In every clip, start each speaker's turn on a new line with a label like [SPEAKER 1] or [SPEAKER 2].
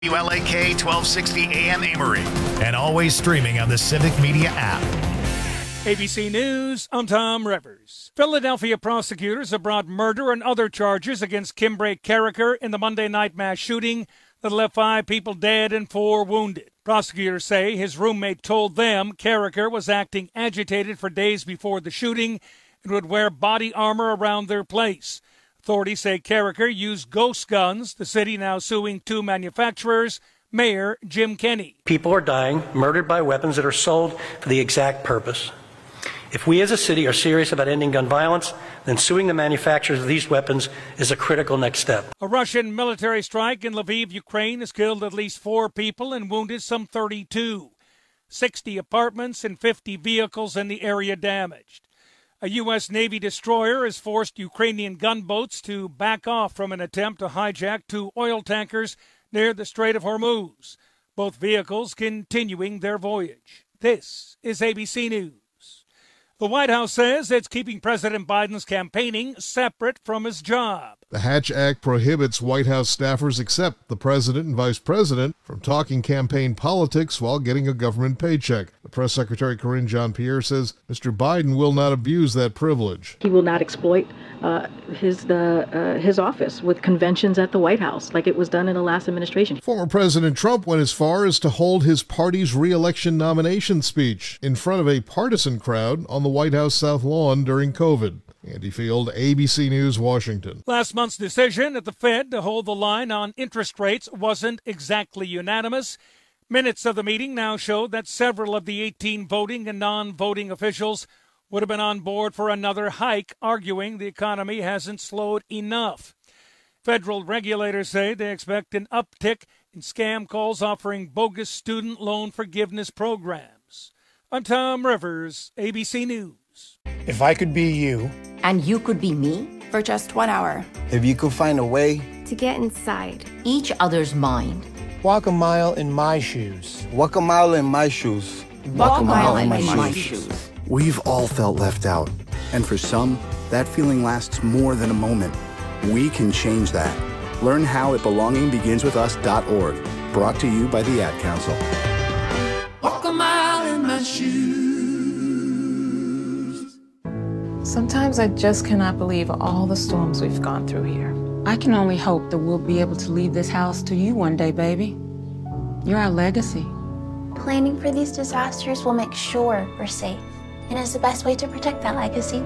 [SPEAKER 1] WLAK 1260 AM Amory, and always streaming on the Civic Media app.
[SPEAKER 2] ABC News, I'm Tom Rivers. Philadelphia prosecutors have brought murder and other charges against Kimbre Carriker in the Monday night mass shooting that left 5 people dead and 4 wounded. Prosecutors say his roommate told them Carriker was acting agitated for days before the shooting and would wear body armor around their place. Authorities say Carriker used ghost guns, the city now suing 2 manufacturers. Mayor Jim Kenney.
[SPEAKER 3] People are dying, murdered by weapons that are sold for the exact purpose. If we as a city are serious about ending gun violence, then suing the manufacturers of these weapons is a critical next step.
[SPEAKER 2] A Russian military strike in Lviv, Ukraine has killed at least 4 people and wounded some 32. 60 apartments and 50 vehicles in the area damaged. A U.S. Navy destroyer has forced Ukrainian gunboats to back off from an attempt to hijack 2 oil tankers near the Strait of Hormuz. Both vehicles continuing their voyage. This is ABC News. The White House says it's keeping President Biden's campaigning separate from his job.
[SPEAKER 4] The Hatch Act prohibits White House staffers except the president and vice president from talking campaign politics while getting a government paycheck. The press secretary, Karine Jean-Pierre, says Mr. Biden will not abuse that privilege.
[SPEAKER 5] He will not exploit his office with conventions at the White House like it was done in the last administration.
[SPEAKER 4] Former President Trump went as far as to hold his party's re-election nomination speech in front of a partisan crowd on the White House South Lawn during COVID. Andy Field, ABC News, Washington.
[SPEAKER 2] Last month's decision at the Fed to hold the line on interest rates wasn't exactly unanimous. Minutes of the meeting now show that several of the 18 voting and non-voting officials would have been on board for another hike, arguing the economy hasn't slowed enough. Federal regulators say they expect an uptick in scam calls offering bogus student loan forgiveness programs. I'm Tom Rivers, ABC News.
[SPEAKER 6] If I could be you.
[SPEAKER 7] And you could be me for just 1 hour.
[SPEAKER 6] If you could find a way
[SPEAKER 8] to get inside
[SPEAKER 7] each other's mind.
[SPEAKER 6] Walk a mile in my shoes.
[SPEAKER 9] Walk a mile in my shoes.
[SPEAKER 7] Walk a mile in my shoes.
[SPEAKER 10] We've all felt left out. And for some, that feeling lasts more than a moment. We can change that. Learn how at belongingbeginswithus.org. Brought to you by the Ad Council.
[SPEAKER 11] Walk a mile in my shoes.
[SPEAKER 12] Sometimes I just cannot believe all the storms we've gone through here.
[SPEAKER 13] I can only hope that we'll be able to leave this house to you one day, baby. You're our legacy.
[SPEAKER 8] Planning for these disasters will make sure we're safe, and is the best way to protect that legacy.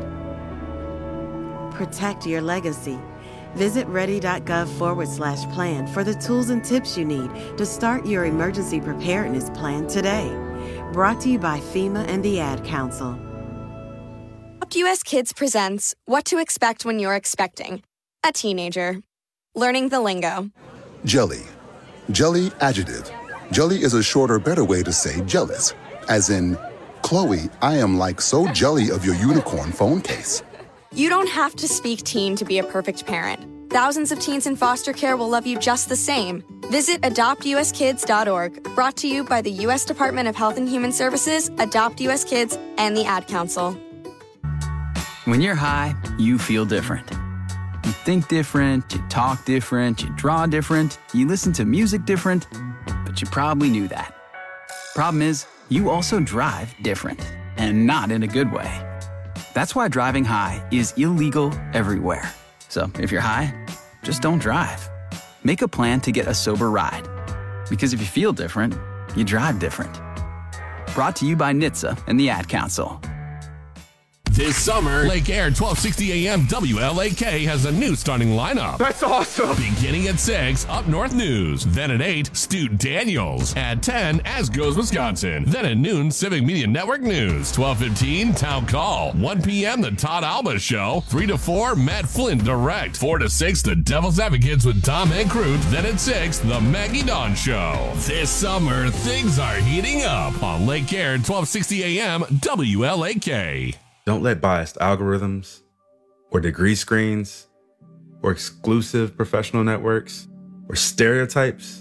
[SPEAKER 14] Protect your legacy. Visit ready.gov/plan for the tools and tips you need to start your emergency preparedness plan today. Brought to you by FEMA and the Ad Council.
[SPEAKER 15] Adopt US Kids presents What to Expect When You're Expecting a Teenager. Learning the lingo.
[SPEAKER 16] Jelly. Jelly adjective. Jelly is a shorter, better way to say jealous. As in, Chloe, I am like so jelly of your unicorn phone case.
[SPEAKER 15] You don't have to speak teen to be a perfect parent. Thousands of teens in foster care will love you just the same. Visit adoptuskids.org. Brought to you by the U.S. Department of Health and Human Services, Adopt US Kids, and the Ad Council.
[SPEAKER 17] When you're high, you feel different. You think different, you talk different, you draw different, you listen to music different, but you probably knew that. Problem is, you also drive different, and not in a good way. That's why driving high is illegal everywhere. So if you're high, just don't drive. Make a plan to get a sober ride. Because if you feel different, you drive different. Brought to you by NHTSA and the Ad Council.
[SPEAKER 18] This summer, Lake Air 1260 AM WLAK has a new starting lineup.
[SPEAKER 19] That's awesome.
[SPEAKER 18] Beginning at 6, Up North News. Then at 8, Stu Daniels. At 10, As Goes Wisconsin. Then at noon, Civic Media Network News. 12:15, Town Call. 1 p.m., The Todd Alba Show. 3 to 4, Matt Flynn Direct. 4 to 6, The Devil's Advocates with Tom Hankroot. Then at 6, The Maggie Dawn Show. This summer, things are heating up on Lake Air 1260 AM WLAK.
[SPEAKER 20] Don't let biased algorithms or degree screens or exclusive professional networks or stereotypes.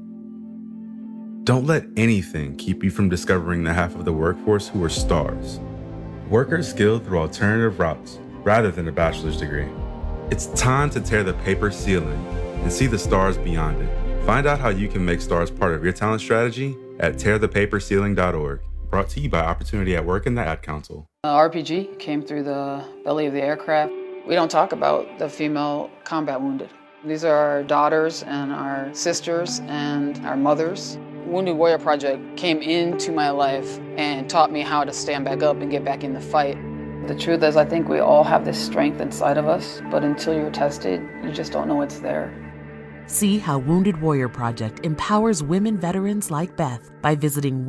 [SPEAKER 20] Don't let anything keep you from discovering the half of the workforce who are stars. Workers skilled through alternative routes rather than a bachelor's degree. It's time to tear the paper ceiling and see the stars beyond it. Find out how you can make stars part of your talent strategy at tearthepaperceiling.org. Brought to you by Opportunity at Work and the Ad Council.
[SPEAKER 19] RPG came through the belly of the aircraft. We don't talk about the female combat wounded. These are our daughters and our sisters and our mothers. Wounded Warrior Project came into my life and taught me how to stand back up and get back in the fight. The truth is, I think we all have this strength inside of us, but until you're tested, you just don't know it's there.
[SPEAKER 14] See how Wounded Warrior Project empowers women veterans like Beth by visiting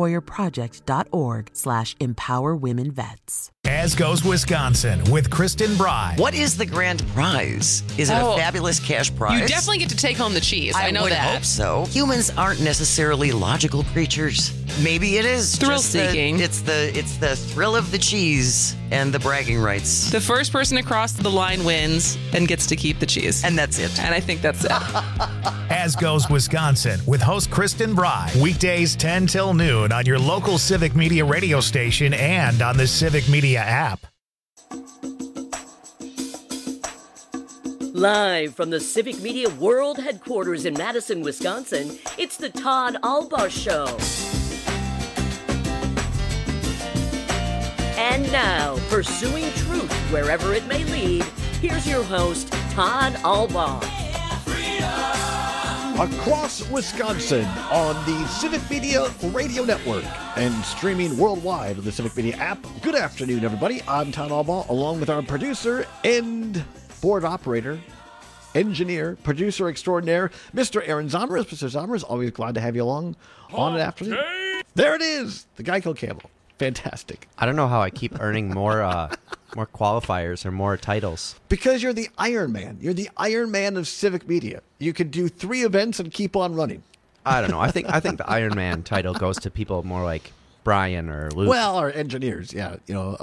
[SPEAKER 14] woundedwarriorproject.org/empowerwomenvets.
[SPEAKER 1] As Goes Wisconsin with Kristen Bry.
[SPEAKER 21] What is the grand prize? Is it a fabulous cash prize?
[SPEAKER 22] You definitely get to take home the cheese. I know
[SPEAKER 21] would
[SPEAKER 22] that.
[SPEAKER 21] Hope so. Humans aren't necessarily logical creatures. Maybe it is
[SPEAKER 22] thrill-seeking.
[SPEAKER 21] It's the thrill of the cheese and the bragging rights.
[SPEAKER 22] The first person to cross the line wins and gets to keep the cheese.
[SPEAKER 21] And that's it.
[SPEAKER 22] And I think that's it.
[SPEAKER 1] As Goes Wisconsin with host Kristen Bry. Weekdays 10 till noon on your local Civic Media radio station and on the Civic Media app.
[SPEAKER 23] Live from the Civic Media World Headquarters in Madison, Wisconsin, it's the Todd Albaugh Show. And now, pursuing truth wherever it may lead, here's your host, Todd Albaugh.
[SPEAKER 24] Across Wisconsin on the Civic Media Radio Network and streaming worldwide on the Civic Media app. Good afternoon, everybody. I'm Todd Albaugh, along with our producer and board operator, engineer, producer extraordinaire, Mr. Aaron Zomers. Mr. Zomers, always glad to have you along on an afternoon. There it is, the Geico Camel. Fantastic.
[SPEAKER 25] I don't know how I keep earning more qualifiers or more titles.
[SPEAKER 24] Because you're the Iron Man. You're the Iron Man of Civic Media. You can do 3 events and keep on running.
[SPEAKER 25] I don't know. I think the Iron Man title goes to people more like Brian or Luke.
[SPEAKER 24] Well, our engineers, yeah.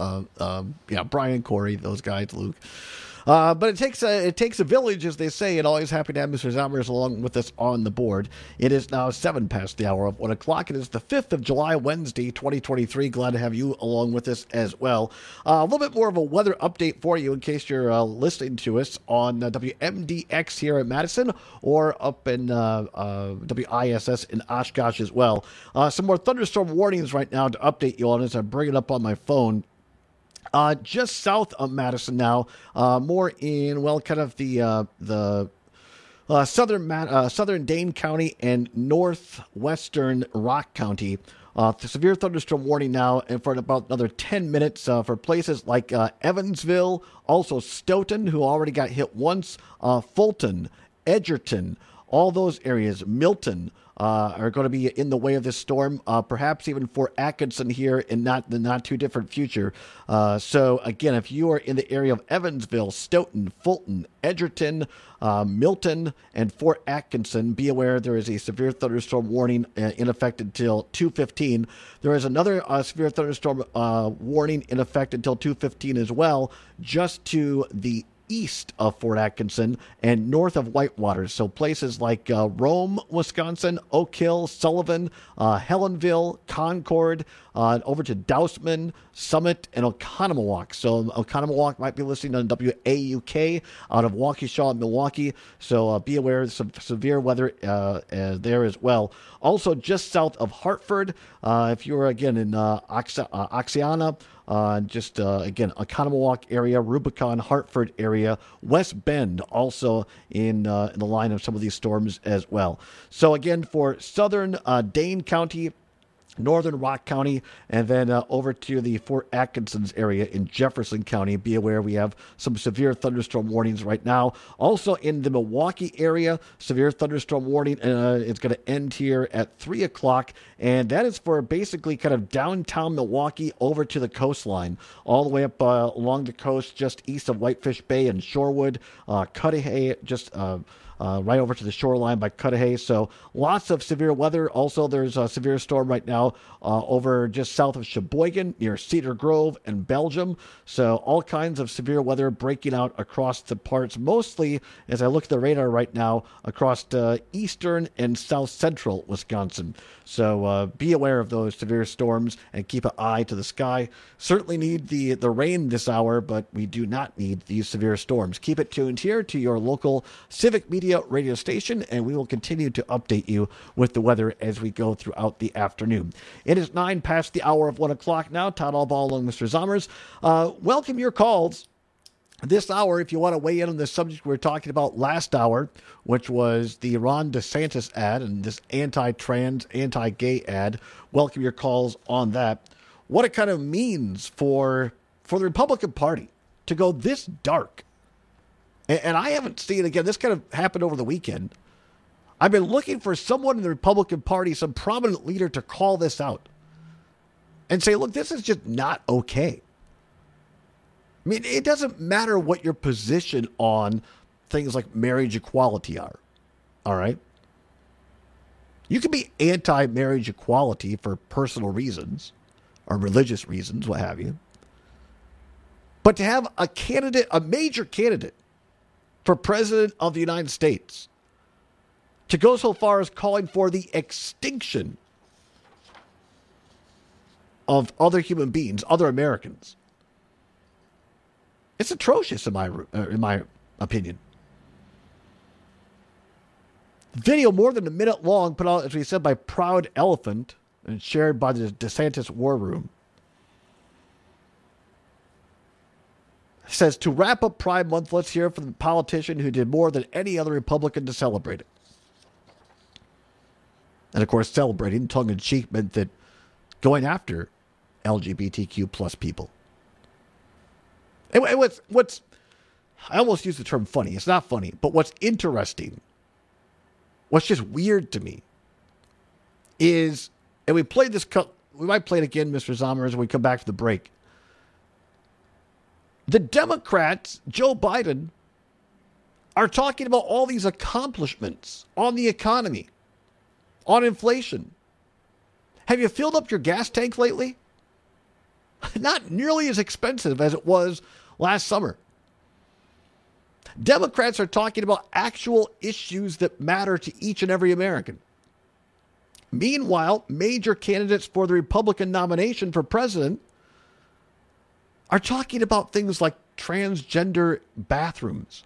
[SPEAKER 24] Brian, Corey, those guys, Luke. But it takes a village, as they say, and always happy to have Mr. Zomers along with us on the board. It is now 7 past the hour of 1 o'clock. It is the 5th of July, Wednesday, 2023. Glad to have you along with us as well. A little bit more of a weather update for you in case you're listening to us on WMDX here in Madison or up in WISS in Oshkosh as well. Some more thunderstorm warnings right now to update you on as I bring it up on my phone. Just south of Madison now, more in, kind of the southern Dane County and northwestern Rock County. Severe thunderstorm warning now, and for about another 10 minutes for places like Evansville, also Stoughton, who already got hit once, Fulton, Edgerton, all those areas, Milton, are going to be in the way of this storm, perhaps even Fort Atkinson here in the not too different future. So again, if you are in the area of Evansville, Stoughton, Fulton, Edgerton, Milton, and Fort Atkinson, be aware there is a severe thunderstorm warning in effect until 2:15. There is another severe thunderstorm warning in effect until 2:15 as well, just to the east of Fort Atkinson and north of Whitewater. So places like Rome, Wisconsin, Oak Hill, Sullivan, Helenville, Concord, over to Dousman, Summit, and Oconomowoc. So Oconomowoc might be listening on WAUK out of Waukesha, Milwaukee. So be aware of some severe weather there as well. Also just south of Hartford, if you're again in Oxiana, again, Oconomowoc area, Rubicon, Hartford area, West Bend, also in the line of some of these storms as well. So again, for southern Dane County, northern Rock County, and then over to the Fort Atkinson's area in Jefferson County. Be aware we have some severe thunderstorm warnings right now. Also in the Milwaukee area, severe thunderstorm warning. It's going to end here at 3 o'clock, and that is for basically kind of downtown Milwaukee over to the coastline, all the way up along the coast just east of Whitefish Bay and Shorewood, Cudahy, just right over to the shoreline by Cudahy. So lots of severe weather. Also, there's a severe storm right now over just south of Sheboygan near Cedar Grove and Belgium. So all kinds of severe weather breaking out across the parts, mostly, as I look at the radar right now, across eastern and south central Wisconsin. So be aware of those severe storms and keep an eye to the sky. Certainly need the rain this hour, but we do not need these severe storms. Keep it tuned here to your local Civic Media Media radio station, and we will continue to update you with the weather as we go throughout the afternoon. It is 9 past the hour of 1 o'clock now. Todd Albaugh along Mr. Zommers. Welcome your calls. This hour, if you want to weigh in on the subject we were talking about last hour, which was the Ron DeSantis ad and this anti-trans, anti-gay ad, welcome your calls on that. What it kind of means for the Republican Party to go this dark. And I haven't seen, again, this kind of happened over the weekend. I've been looking for someone in the Republican Party, some prominent leader, to call this out and say, look, this is just not okay. I mean, it doesn't matter what your position on things like marriage equality are, all right? You can be anti-marriage equality for personal reasons or religious reasons, what have you. But to have a candidate, a major candidate for president of the United States, to go so far as calling for the extinction of other human beings, other Americans, it's atrocious in my opinion. Video more than a minute long, put out, as we said, by Proud Elephant and shared by the DeSantis War Room. It says, to wrap up Pride Month, let's hear from the politician who did more than any other Republican to celebrate it. And of course, celebrating, tongue-in-cheek, meant that going after LGBTQ plus people. And what's I almost use the term funny. It's not funny, but what's interesting, what's just weird to me is, and we played this, we might play it again, Mr. Zommers, when we come back to the break. The Democrats, Joe Biden, are talking about all these accomplishments on the economy, on inflation. Have you filled up your gas tank lately? Not nearly as expensive as it was last summer. Democrats are talking about actual issues that matter to each and every American. Meanwhile, major candidates for the Republican nomination for president are talking about things like transgender bathrooms.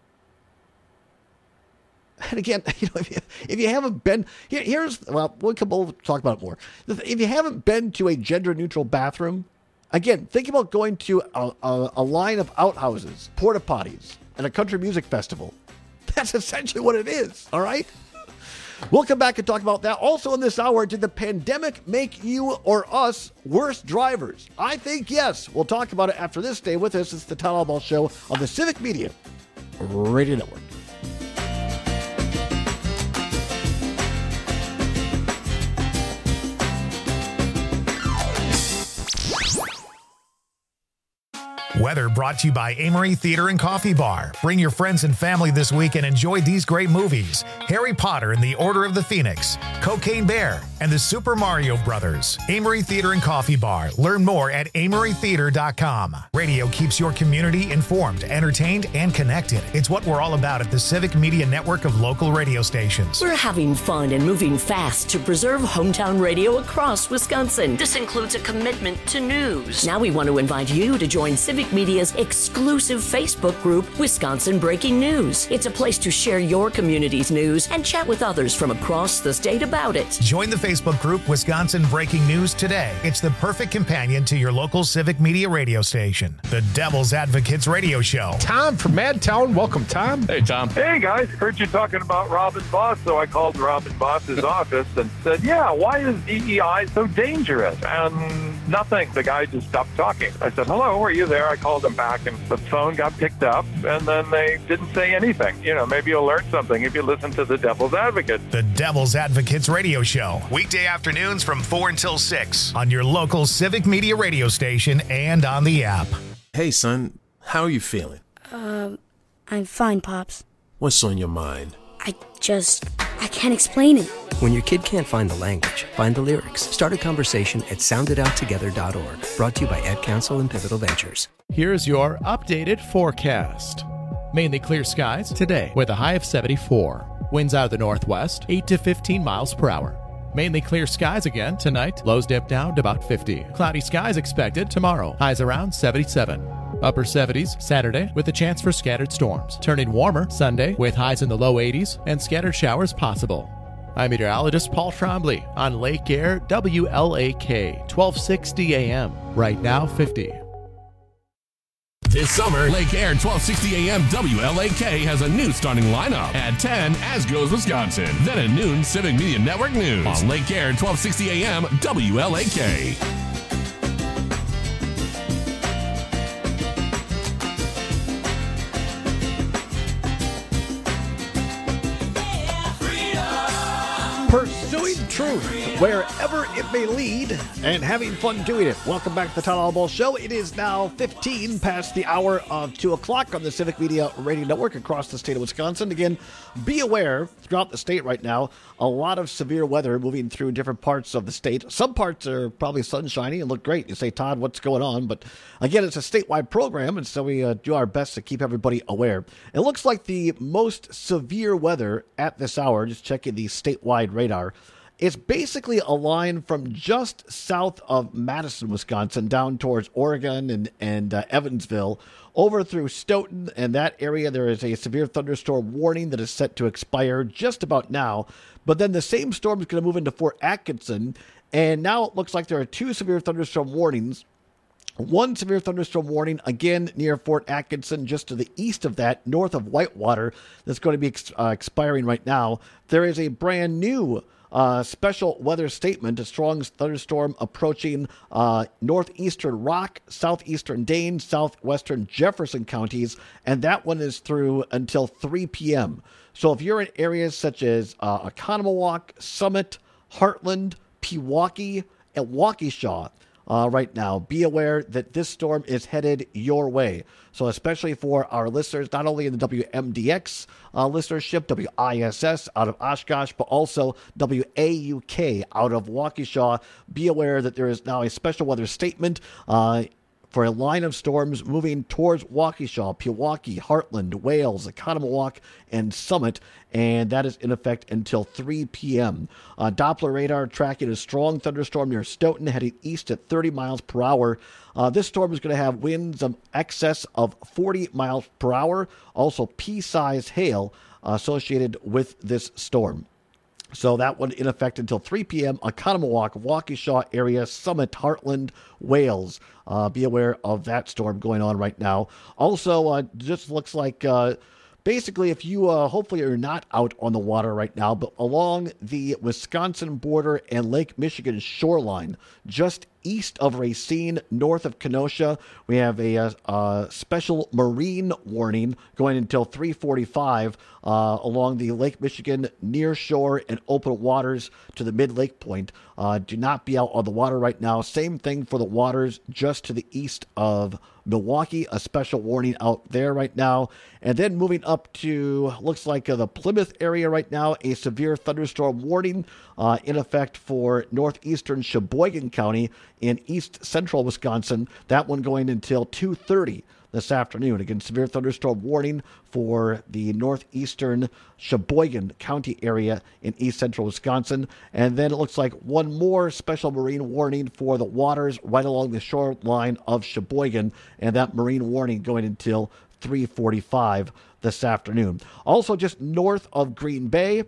[SPEAKER 24] And again, if you haven't been, we'll talk about it more. If you haven't been to a gender-neutral bathroom, again, think about going to a line of outhouses, porta potties, and a country music festival. That's essentially what it is, all right? We'll come back and talk about that. Also in this hour, did the pandemic make you or us worse drivers? I think yes. We'll talk about it after this. Stay with us. It's the Todd Albaugh Show on the Civic Media Radio Network.
[SPEAKER 1] Weather brought to you by Amory Theater and Coffee Bar. Bring your friends and family this week and enjoy these great movies: Harry Potter and the Order of the Phoenix, Cocaine Bear, and the Super Mario Brothers. Amory Theater and Coffee Bar. Learn more at amorytheater.com. Radio keeps your community informed, entertained, and connected. It's what we're all about at the Civic Media Network of local radio stations.
[SPEAKER 23] We're having fun and moving fast to preserve hometown radio across Wisconsin. This includes a commitment to news. Now we want to invite you to join Civic Media's exclusive Facebook group, Wisconsin Breaking News. It's a place to share your community's news and chat with others from across the state about it.
[SPEAKER 1] Join the Facebook group Wisconsin Breaking News today. It's the perfect companion to your local Civic Media radio station. The Devil's Advocates Radio Show.
[SPEAKER 2] Tom from Madtown. Welcome, Tom.
[SPEAKER 3] Hey, Tom. Hey, guys. Heard you talking about Robin Boss, so I called Robin Boss's office and said, yeah, why is DEI so dangerous? And nothing. The guy just stopped talking. I said, hello, are you there? I called them back, and the phone got picked up, and then they didn't say anything. You know, maybe you'll learn something if you listen to the Devil's Advocate.
[SPEAKER 1] The Devil's Advocates Radio Show. Weekday afternoons from 4 until 6 on your local Civic Media radio station and on the app.
[SPEAKER 4] Hey, son. How are you feeling?
[SPEAKER 5] I'm fine, Pops.
[SPEAKER 4] What's on your mind?
[SPEAKER 5] I can't explain it.
[SPEAKER 6] When your kid can't find the language, find the lyrics. Start a conversation at sounditouttogether.org. Brought to you by Ad Council and Pivotal Ventures.
[SPEAKER 26] Here's your updated forecast. Mainly clear skies today with a high of 74. Winds out of the northwest, 8 to 15 miles per hour. Mainly clear skies again tonight. Lows dip down to about 50. Cloudy skies expected tomorrow. Highs around 77. Upper 70s Saturday with a chance for scattered storms. Turning warmer Sunday with highs in the low 80s and scattered showers possible. I'm meteorologist Paul Trombley on Lake Air WLAK 1260 AM. Right now 50.
[SPEAKER 18] This summer, Lake Air 1260 AM WLAK has a new starting lineup. At 10, As Goes Wisconsin. Then at noon, Civic Media Network News. On Lake Air 1260 AM WLAK.
[SPEAKER 24] Pursuing truth wherever it may lead and having fun doing it. Welcome back to the Todd Albaugh Show. It is now 15 past the hour of 2 o'clock on the Civic Media Radio Network across the state of Wisconsin. Again, be aware throughout the state right now, a lot of severe weather moving through different parts of the state. Some parts are probably sunshiny and look great. You say, Todd, what's going on? But again, it's a statewide program, and so we do our best to keep everybody aware. It looks like the most severe weather at this hour, just checking the statewide radar, it's basically a line from just south of Madison, Wisconsin, down towards Oregon and Evansville, over through Stoughton and that area. There is a severe thunderstorm warning that is set to expire just about now. But then the same storm is going to move into Fort Atkinson, and now it looks like there are two severe thunderstorm warnings. One severe thunderstorm warning, again, near Fort Atkinson, just to the east of that, north of Whitewater, that's going to be expiring right now. There is a brand new special weather statement, a strong thunderstorm approaching northeastern Rock, southeastern Dane, southwestern Jefferson counties, and that one is through until 3 p.m. So if you're in areas such as Oconomowoc, Summit, Heartland, Pewaukee, and Waukesha, right now, be aware that this storm is headed your way. So especially for our listeners, not only in the WMDX listenership, WISS out of Oshkosh, but also WAUK out of Waukesha, be aware that there is now a special weather statement for a line of storms moving towards Waukesha, Pewaukee, Heartland, Wales, Oconomowoc, and Summit, and that is in effect until 3 p.m. Doppler radar tracking a strong thunderstorm near Stoughton heading east at 30 miles per hour. This storm is going to have winds of excess of 40 miles per hour, also pea-sized hail associated with this storm. So that one in effect until 3 p.m. Oconomowoc, Waukesha area, Summit, Heartland, Wales. Be aware of that storm going on right now. Also, just looks like basically if you hopefully are not out on the water right now, but along the Wisconsin border and Lake Michigan shoreline, just east of Racine, north of Kenosha, we have a special marine warning going until 3:45 along the Lake Michigan near shore and open waters to the mid-lake point. Do not be out on the water right now. Same thing for the waters just to the east of Milwaukee, a special warning out there right now. And then moving up to, looks like the Plymouth area right now, a severe thunderstorm warning in effect for northeastern Sheboygan County in east central Wisconsin. That one going until 2:30 this afternoon. Again, severe thunderstorm warning for the northeastern Sheboygan County area in east central Wisconsin. And then it looks like one more special marine warning for the waters right along the shoreline of Sheboygan, and that marine warning going until 3:45 this afternoon. Also just north of Green Bay,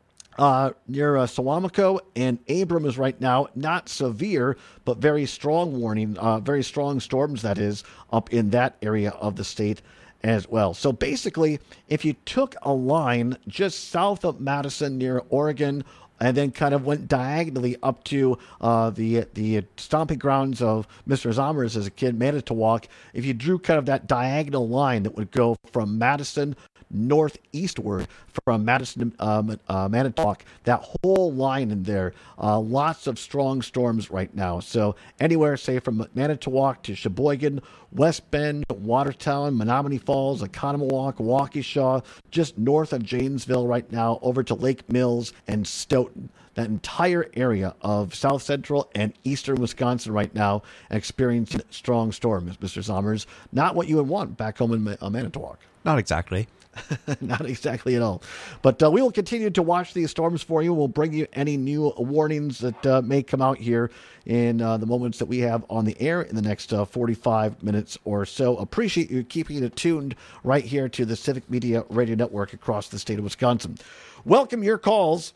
[SPEAKER 24] near Suamico and Abrams right now, not severe, but very strong warning, very strong storms, that is, up in that area of the state as well. So basically, if you took a line just south of Madison near Oregon and then kind of went diagonally up to the stomping grounds of Mr. Zommers as a kid, Manitowoc, if you drew kind of that diagonal line that would go from Madison northeastward from Madison, Manitowoc, that whole line in there, lots of strong storms right now. So anywhere, say from Manitowoc to Sheboygan, West Bend, Watertown, Menominee Falls, Oconomowoc, Waukesha, just north of Janesville right now, over to Lake Mills and Stoughton. That entire area of south central and eastern Wisconsin right now experiencing strong storms, Mr. Sommers. Not what you would want back home in Manitowoc.
[SPEAKER 25] Not exactly.
[SPEAKER 24] Not exactly at all. But we will continue to watch these storms for you. We'll bring you any new warnings that may come out here in the moments that we have on the air in the next 45 minutes or so. Appreciate you keeping it tuned right here to the Civic Media Radio Network across the state of Wisconsin. Welcome your calls.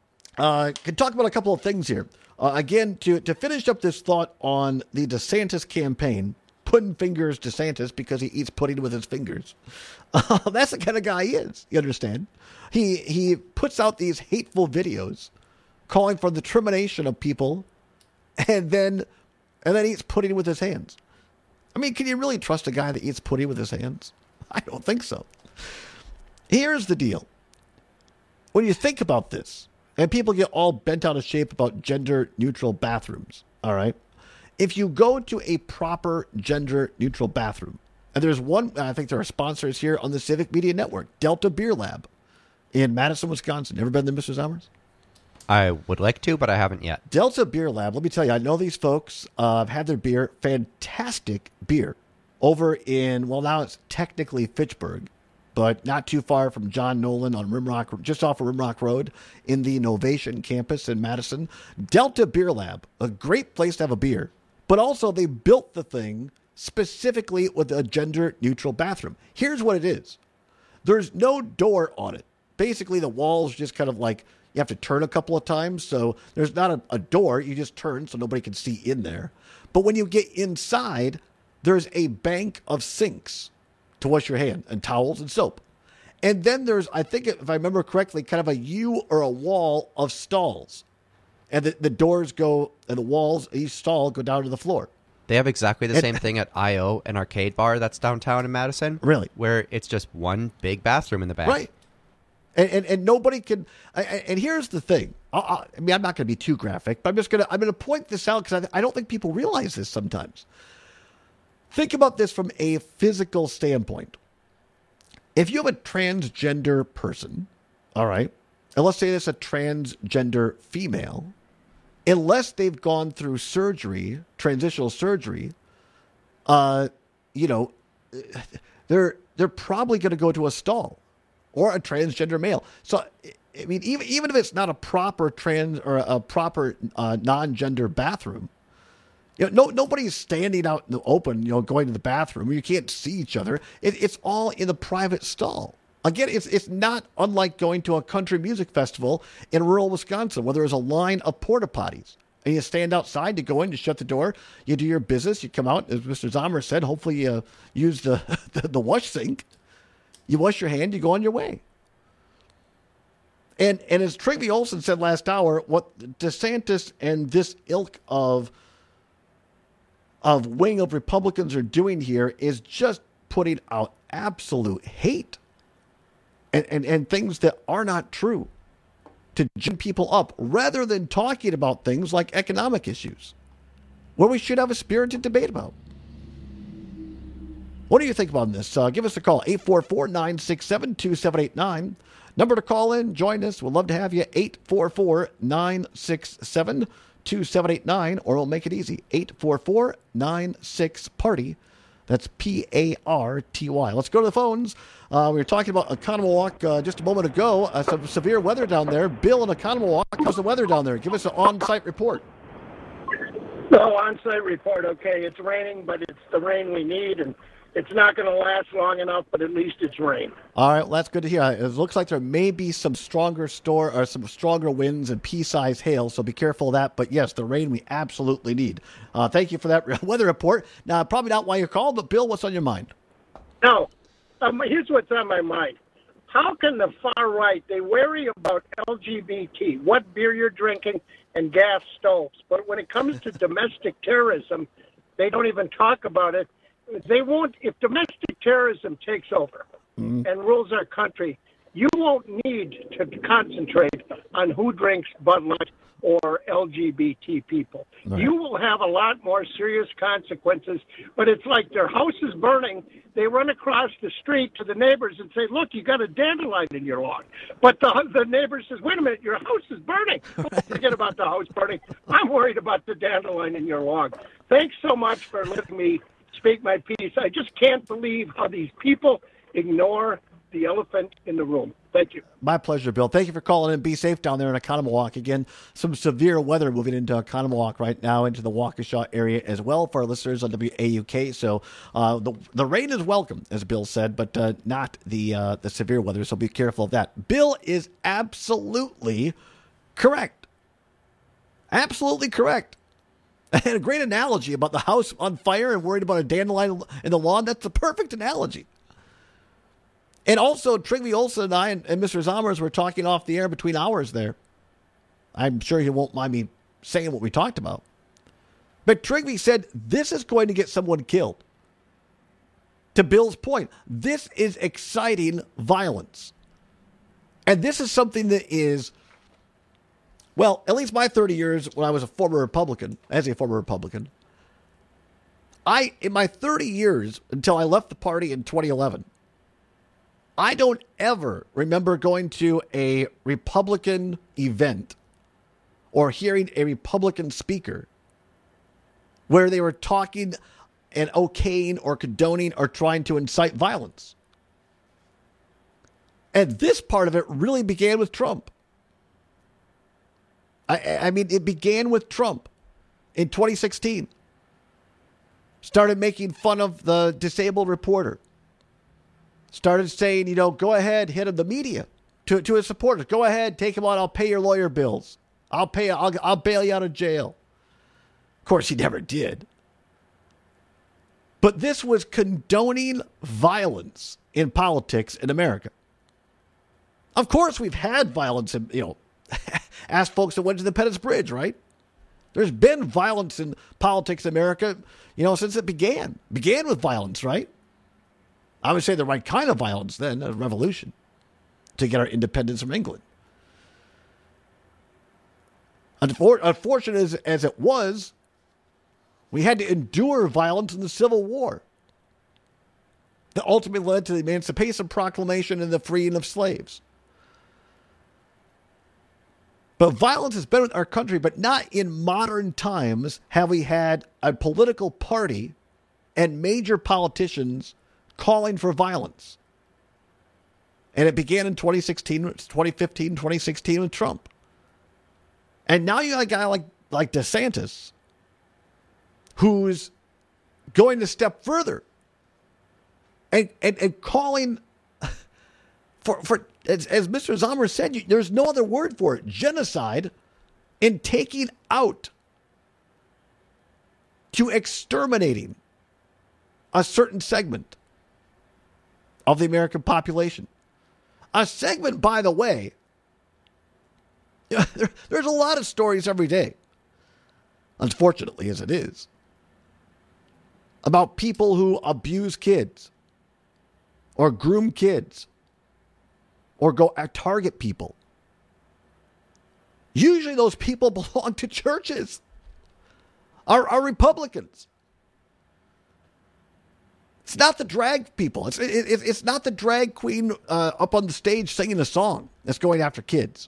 [SPEAKER 24] Can talk about a couple of things here. Again, to finish up this thought on the DeSantis campaign, pudding fingers DeSantis because he eats pudding with his fingers. That's the kind of guy he is. You understand? He puts out these hateful videos calling for the termination of people, and then eats pudding with his hands. I mean, can you really trust a guy that eats pudding with his hands? I don't think so. Here's the deal. When you think about this, and people get all bent out of shape about gender-neutral bathrooms, all right? If you go to a proper gender-neutral bathroom, and there's one, I think there are sponsors here on the Civic Media Network, Delta Beer Lab in Madison, Wisconsin. Ever been there, Mr. Zommers?
[SPEAKER 25] I would like to, but I haven't yet.
[SPEAKER 24] Delta Beer Lab, let me tell you, I know these folks. I've had their beer, fantastic beer, over in, well, now it's technically Fitchburg, but not too far from John Nolan on Rimrock, just off of Rimrock Road in the Novation campus in Madison. Delta Beer Lab, a great place to have a beer, but also they built the thing specifically with a gender-neutral bathroom. Here's what it is. There's no door on it. Basically, the wall's just kind of like, you have to turn a couple of times, so there's not a door. You just turn so nobody can see in there. But when you get inside, there's a bank of sinks to wash your hand, and towels and soap. And then there's, I think if I remember correctly, kind of a U or a wall of stalls. And the doors go, and the walls, each stall go down to the floor.
[SPEAKER 25] They have exactly the same thing at I.O., an arcade bar that's downtown in Madison.
[SPEAKER 24] Really?
[SPEAKER 25] Where it's just one big bathroom in the back.
[SPEAKER 24] Right. And nobody can, and here's the thing. I mean, I'm not going to be too graphic, but I'm going to point this out because I don't think people realize this sometimes. Think about this from a physical standpoint. If you have a transgender person, all right, and let's say it's a transgender female, unless they've gone through surgery, transitional surgery, they're probably going to go to a stall or a transgender male. So, I mean, even if it's not a proper trans or a proper non-gender bathroom, nobody's standing out in the open, going to the bathroom where you can't see each other. It's all in the private stall. Again, it's not unlike going to a country music festival in rural Wisconsin where there's a line of porta potties. And you stand outside, you go in, you shut the door, you do your business, you come out, as Mr. Zommer said, hopefully you use the wash sink. You wash your hand, you go on your way. And as Trygve Olsen said last hour, what DeSantis and this ilk of wing of Republicans are doing here is just putting out absolute hate and things that are not true to gin people up rather than talking about things like economic issues where we should have a spirited debate about. What do you think about this? Give us a call, 844-967-2789. Number to call in, join us. We'd love to have you, 844-967-2789, or we'll make it easy, 844-96-PARTY. That's P-A-R-T-Y. Let's go to the phones. We were talking about Oconomowoc just a moment ago. Some severe weather down there. Bill in Oconomowoc, how's the weather down there? Give us an on-site report.
[SPEAKER 7] No, on-site report, okay. It's raining, but it's the rain we need, and it's not going to last long enough, but at least it's rain.
[SPEAKER 24] All right, well, that's good to hear. It looks like there may be some stronger winds and pea-sized hail, so be careful of that. But yes, the rain we absolutely need. Thank you for that weather report. Now, probably not why you called, but Bill, what's on your mind?
[SPEAKER 7] No, here's what's on my mind. How can the far right, they worry about LGBT, what beer you're drinking, and gas stoves, but when it comes to domestic terrorism, they don't even talk about it. They won't. If domestic terrorism takes over and rules our country, you won't need to concentrate on who drinks Bud Light or LGBT people. Right. You will have a lot more serious consequences, but it's like their house is burning. They run across the street to the neighbors and say, look, you got a dandelion in your lawn. But the neighbor says, wait a minute, your house is burning. Forget about the house burning. I'm worried about the dandelion in your lawn. Thanks so much for letting me speak my piece. I just can't believe how these people ignore the elephant in the room. Thank you.
[SPEAKER 24] My pleasure, Bill. Thank you for calling in. Be safe down there in Oconomowoc. Again, some severe weather moving into Oconomowoc right now, into the Waukesha area as well for our listeners on WAUK. So the rain is welcome, as Bill said, but not the severe weather, so be careful of that. Bill is absolutely correct. Absolutely correct. And a great analogy about the house on fire and worried about a dandelion in the lawn. That's the perfect analogy. And also, Trygve Olsen and I and Mr. Zommers were talking off the air between hours there. I'm sure he won't mind me saying what we talked about. But Trygve said, this is going to get someone killed. To Bill's point, this is exciting violence. And this is something that is, well, at least my 30 years when I was a former Republican, in my 30 years until I left the party in 2011, I don't ever remember going to a Republican event or hearing a Republican speaker where they were talking and okaying or condoning or trying to incite violence. And this part of it really began with Trump. I mean, it began with Trump in 2016. Started making fun of the disabled reporter. Started saying, go ahead, hit him, the media, to his supporters. Go ahead, take him on. I'll pay your lawyer bills. I'll bail you out of jail. Of course, he never did. But this was condoning violence in politics in America. Of course, we've had violence in, ask folks that went to the Pettus Bridge, right? There's been violence in politics in America, since it began. Began with violence, right? I would say the right kind of violence then, a revolution, to get our independence from England. Unfortunate as it was, we had to endure violence in the Civil War that ultimately led to the Emancipation Proclamation and the freeing of slaves. But violence has been in our country, but not in modern times have we had a political party and major politicians calling for violence. And it began in 2016, 2015, 2016 with Trump. And now you got a guy like DeSantis who's going to step further and calling for as Mr. Zomer said, there's no other word for it, genocide, in taking out to exterminating a certain segment of the American population. A segment, by the way, there's a lot of stories every day, unfortunately as it is, about people who abuse kids or groom kids or go target people. Usually those people belong to churches, are Republicans. It's not the drag people. It's not the drag queen up on the stage singing a song that's going after kids.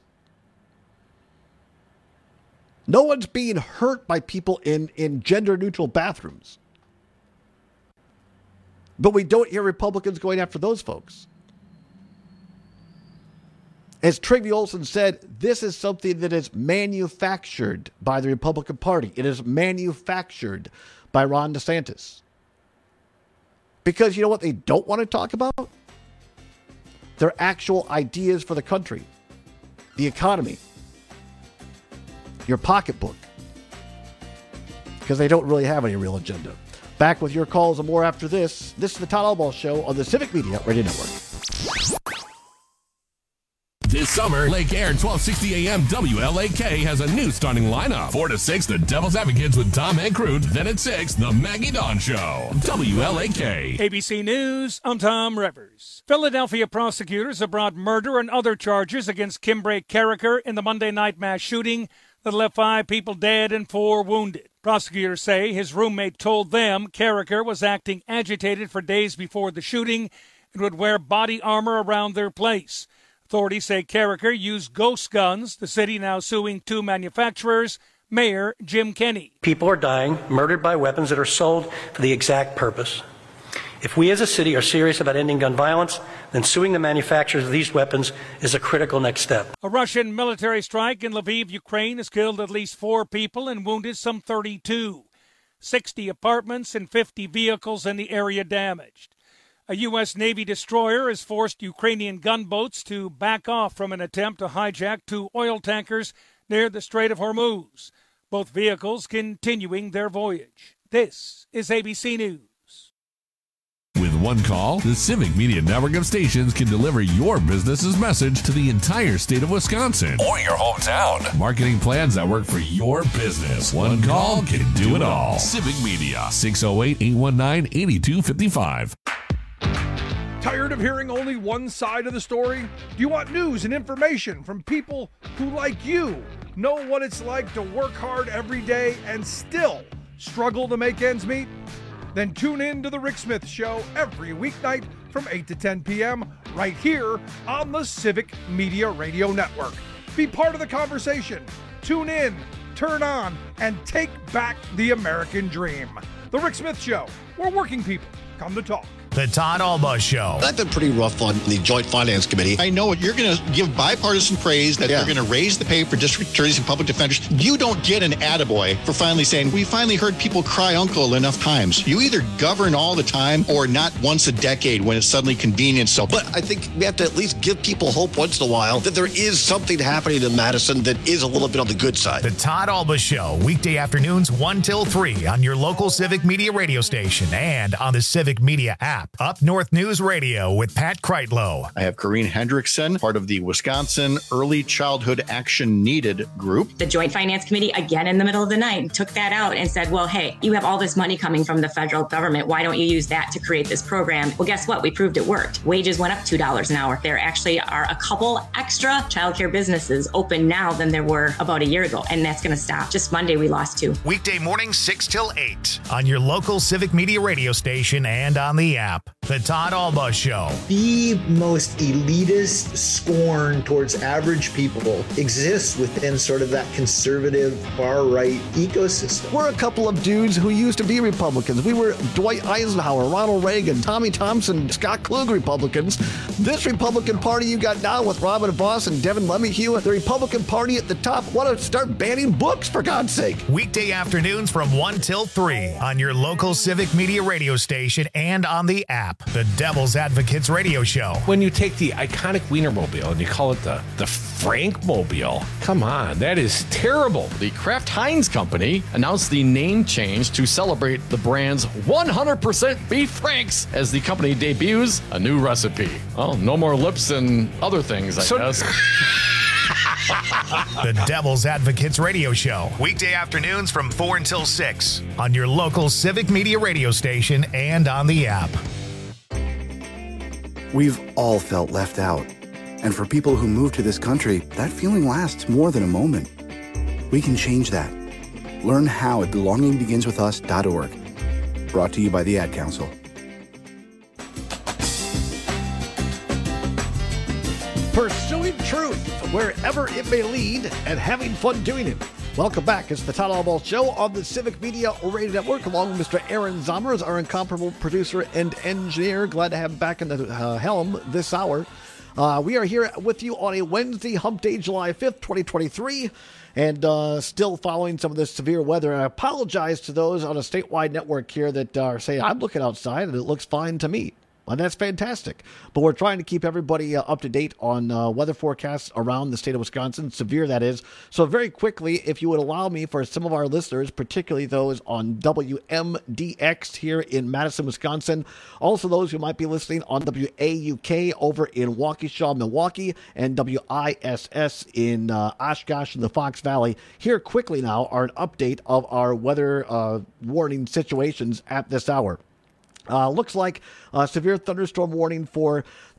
[SPEAKER 24] No one's being hurt by people in gender-neutral bathrooms. But we don't hear Republicans going after those folks. As Trygve Olsen said, this is something that is manufactured by the Republican Party. It is manufactured by Ron DeSantis. Because you know what they don't want to talk about? Their actual ideas for the country, the economy, your pocketbook. Because they don't really have any real agenda. Back with your calls and more after this. This is the Todd Albaugh Show on the Civic Media Radio Network.
[SPEAKER 18] This summer, Lake Air 1260 AM WLAK has a new starting lineup. 4 to 6, the Devil's Advocates with Tom Hankrut. Then at 6, the Maggie Dawn Show. WLAK.
[SPEAKER 8] ABC News, I'm Tom Revers. Philadelphia prosecutors have brought murder and other charges against Kimbre Carricker in the Monday night mass shooting that left 5 people dead and 4 wounded. Prosecutors say his roommate told them Carricker was acting agitated for days before the shooting and would wear body armor around their place. Authorities say Carricker used ghost guns, the city now suing 2 manufacturers, Mayor Jim Kenney.
[SPEAKER 9] People are dying, murdered by weapons that are sold for the exact purpose. If we as a city are serious about ending gun violence, then suing the manufacturers of these weapons is a critical next step.
[SPEAKER 8] A Russian military strike in Lviv, Ukraine, has killed at least 4 people and wounded some 32. 60 apartments and 50 vehicles in the area damaged. A U.S. Navy destroyer has forced Ukrainian gunboats to back off from an attempt to hijack 2 oil tankers near the Strait of Hormuz. Both vehicles continuing their voyage. This is ABC News.
[SPEAKER 18] With one call, the Civic Media Network of stations can deliver your business's message to the entire state of Wisconsin or your hometown. Marketing plans that work for your business. One call can do it all. Civic Media, 608-819-8255.
[SPEAKER 2] Tired of hearing only one side of the story? Do you want news and information from people who, like you, know what it's like to work hard every day and still struggle to make ends meet? Then tune in to The Rick Smith Show every weeknight from 8 to 10 p.m. right here on the Civic Media Radio Network. Be part of the conversation. Tune in, turn on, and take back the American dream. The Rick Smith Show, where working people come to talk.
[SPEAKER 1] The Todd Alba Show.
[SPEAKER 10] I've been pretty rough on the Joint Finance Committee. I know you're going to give bipartisan praise that they're going to raise the pay for district attorneys and public defenders. You don't get an attaboy for finally saying, we finally heard people cry uncle enough times. You either govern all the time or not once a decade when it's suddenly convenient. So, but I think we have to at least give people hope once in a while that there is something happening in Madison that is a little bit on the good side.
[SPEAKER 1] The Todd Alba Show, weekday afternoons 1 till 3 on your local Civic Media radio station and on the Civic Media app. Up North News Radio with Pat Kreitlow.
[SPEAKER 10] I have Corrine Hendrickson, part of the Wisconsin Early Childhood Action Needed group.
[SPEAKER 11] The Joint Finance Committee, again in the middle of the night, took that out and said, well, hey, you have all this money coming from the federal government. Why don't you use that to create this program? Well, guess what? We proved it worked. Wages went up $2 an hour. There actually are a couple extra childcare businesses open now than there were about a year ago, and that's going to stop. Just Monday, we lost 2.
[SPEAKER 1] Weekday mornings 6 till 8 on your local Civic Media radio station and on the app. The Todd Alba Show.
[SPEAKER 12] The most elitist scorn towards average people exists within sort of that conservative far-right ecosystem.
[SPEAKER 24] We're a couple of dudes who used to be Republicans. We were Dwight Eisenhower, Ronald Reagan, Tommy Thompson, Scott Klug Republicans. This Republican Party you got now with Robin Voss and Devin LeMahieu, the Republican Party at the top, want to start banning books, for God's sake.
[SPEAKER 1] Weekday afternoons from 1 till 3 on your local Civic Media radio station and on the app. The Devil's Advocates Radio Show.
[SPEAKER 2] When you take the iconic Wienermobile and you call it the Frankmobile, come on, that is terrible.
[SPEAKER 13] The Kraft Heinz Company announced the name change to celebrate the brand's 100% beef Franks as the company debuts a new recipe. Well, no more lips and other things, I guess.
[SPEAKER 1] The Devil's Advocates Radio Show. Weekday afternoons from 4 until 6 on your local Civic Media radio station and on the app.
[SPEAKER 16] We've all felt left out. And for people who move to this country, that feeling lasts more than a moment. We can change that. Learn how at belongingbeginswithus.org. Brought to you by the Ad Council.
[SPEAKER 24] Pursuing truth wherever it may lead and having fun doing it. Welcome back. It's the Todd Alba Show on the Civic Media Radio Network, along with Mr. Aaron Zommers, our incomparable producer and engineer. Glad to have him back in the helm this hour. We are here with you on a Wednesday, Hump Day, July 5th, 2023, and still following some of this severe weather. I apologize to those on a statewide network here that are saying, I'm looking outside and it looks fine to me. And that's fantastic. But we're trying to keep everybody up to date on weather forecasts around the state of Wisconsin, severe that is. So very quickly, if you would allow me, for some of our listeners, particularly those on WMDX here in Madison, Wisconsin, also those who might be listening on WAUK over in Waukesha, Milwaukee, and WISS in Oshkosh and the Fox Valley, here quickly now are an update of our weather warning situations at this hour. Looks like a severe thunderstorm warning for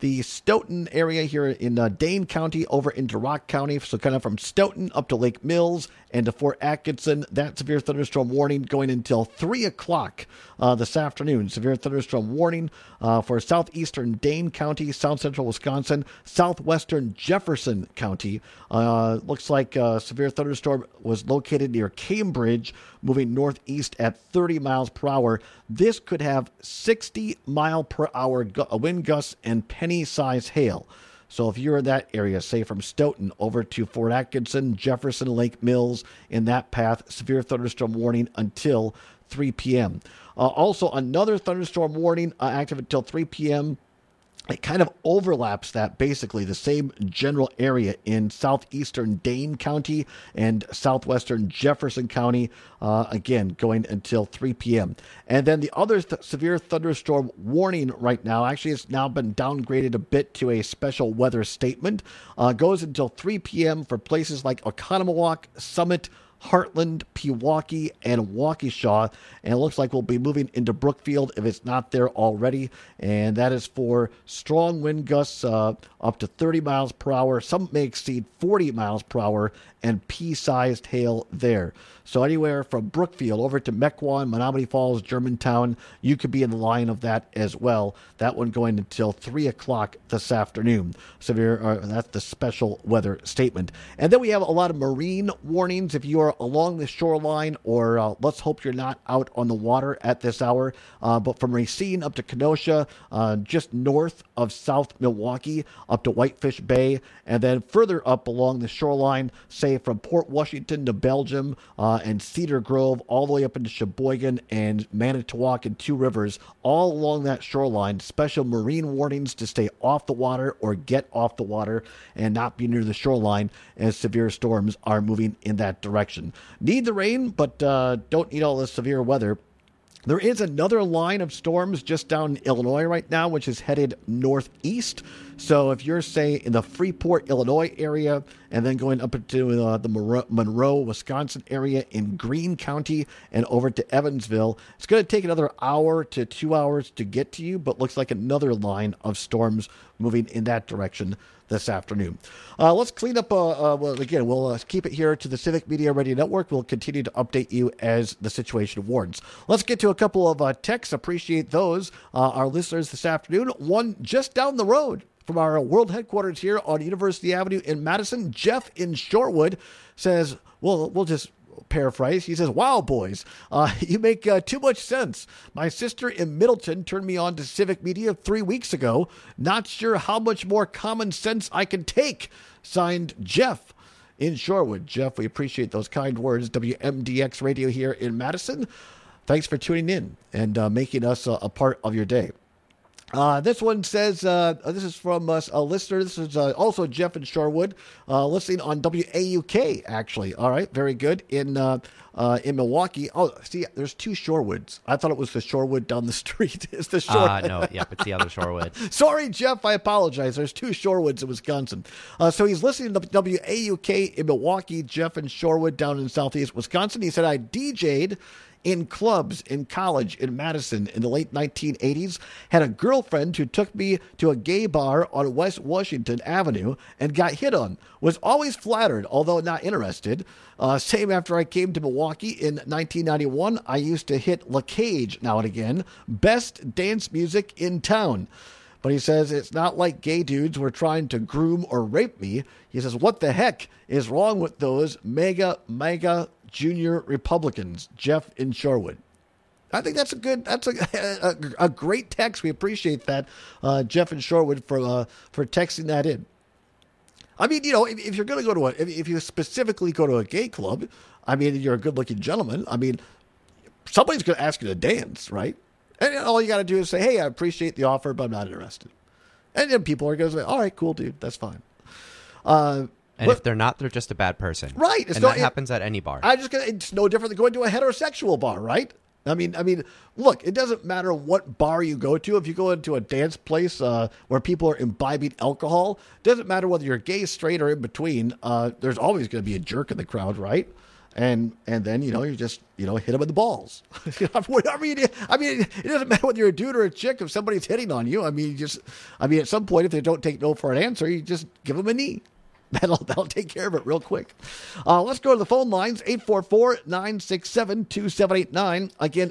[SPEAKER 24] the Stoughton area here in Dane County over into Rock County. So kind of from Stoughton up to Lake Mills and to Fort Atkinson. That severe thunderstorm warning going until 3 o'clock this afternoon. Severe thunderstorm warning for southeastern Dane County, south central Wisconsin, southwestern Jefferson County. Looks like severe thunderstorm was located near Cambridge, moving northeast at 30 miles per hour. This could have 60 mile per hour wind gusts and penny-sized hail. So if you're in that area, say from Stoughton over to Fort Atkinson, Jefferson, Lake Mills, in that path, severe thunderstorm warning until 3 p.m. Also, another thunderstorm warning active until 3 p.m. It kind of overlaps that, basically the same general area in southeastern Dane County and southwestern Jefferson County, again, going until 3 p.m. And then the other severe thunderstorm warning right now, actually it's now been downgraded a bit to a special weather statement, goes until 3 p.m. for places like Oconomowoc, Summit, Heartland, Pewaukee, and Waukesha, and it looks like we'll be moving into Brookfield if it's not there already, and that is for strong wind gusts up to 30 miles per hour. Some may exceed 40 miles per hour, and pea-sized hail there. So anywhere from Brookfield over to Mequon, Menominee Falls, Germantown, you could be in the line of that as well. That one going until 3 o'clock this afternoon. That's the special weather statement. And then we have a lot of marine warnings if you are along the shoreline, or let's hope you're not out on the water at this hour. But from Racine up to Kenosha, just north of South Milwaukee, up to Whitefish Bay, and then further up along the shoreline, say from Port Washington to Belgium, and Cedar Grove, all the way up into Sheboygan and Manitowoc and Two Rivers, all along that shoreline. Special marine warnings to stay off the water or get off the water and not be near the shoreline as severe storms are moving in that direction. Need the rain, but don't need all the severe weather. There is another line of storms just down in Illinois right now, which is headed northeast. So if you're, say, in the Freeport, Illinois area, and then going up into the Monroe, Wisconsin area in Greene County and over to Evansville, it's going to take another hour to 2 hours to get to you, but looks like another line of storms moving in that direction this afternoon. Let's clean up, we'll keep it here to the Civic Media Radio Network. We'll continue to update you as the situation warrants. Let's get to a couple of texts. Appreciate those. Our listeners this afternoon. One just down the road from our world headquarters here on University Avenue in Madison. Jeff in Shorewood says, well, we'll just paraphrase. He says, wow, boys, you make too much sense. My sister in Middleton turned me on to Civic Media 3 weeks ago. Not sure how much more common sense I can take. Signed, Jeff in Shorewood. Jeff, we appreciate those kind words. WMDX Radio here in Madison. Thanks for tuning in and making us a part of your day. This one says, this is from a listener. This is also Jeff in Shorewood, listening on WAUK, actually. All right, very good. In Milwaukee. Oh, see, there's two Shorewoods. I thought it was the Shorewood down the street. It's the Shorewood.
[SPEAKER 25] No, yep, it's the other Shorewood.
[SPEAKER 24] Sorry, Jeff, I apologize. There's two Shorewoods in Wisconsin. So he's listening to WAUK in Milwaukee, Jeff in Shorewood down in southeast Wisconsin. He said, I DJ'd in clubs in college in Madison in the late 1980s, had a girlfriend who took me to a gay bar on West Washington Avenue and got hit on. Was always flattered, although not interested. Same after I came to Milwaukee in 1991, I used to hit La Cage now and again. Best dance music in town. But he says, it's not like gay dudes were trying to groom or rape me. He says, what the heck is wrong with those mega junior Republicans? Jeff in Shorewood. I think that's a great text. We appreciate that, Jeff in Shorewood, for texting that in. I mean, if you're going to go to if you specifically go to a gay club, I mean, you're a good-looking gentleman. I mean, somebody's going to ask you to dance, right? And all you got to do is say, hey, I appreciate the offer, but I'm not interested. And then people are going to say, all right, cool, dude, that's fine.
[SPEAKER 25] And if they're not, they're just a bad person.
[SPEAKER 24] Right.
[SPEAKER 25] That happens at any bar.
[SPEAKER 24] It's no different than going to a heterosexual bar, right? I mean, look, it doesn't matter what bar you go to. If you go into a dance place where people are imbibing alcohol, it doesn't matter whether you're gay, straight, or in between. There's always going to be a jerk in the crowd, right? And then, you just, hit them in the balls. Whatever you do. I mean, it doesn't matter whether you're a dude or a chick. If somebody's hitting on you, at some point, if they don't take no for an answer, you just give them a knee. That'll take care of it real quick. Let's go to the phone lines, 844-967-2789. Again,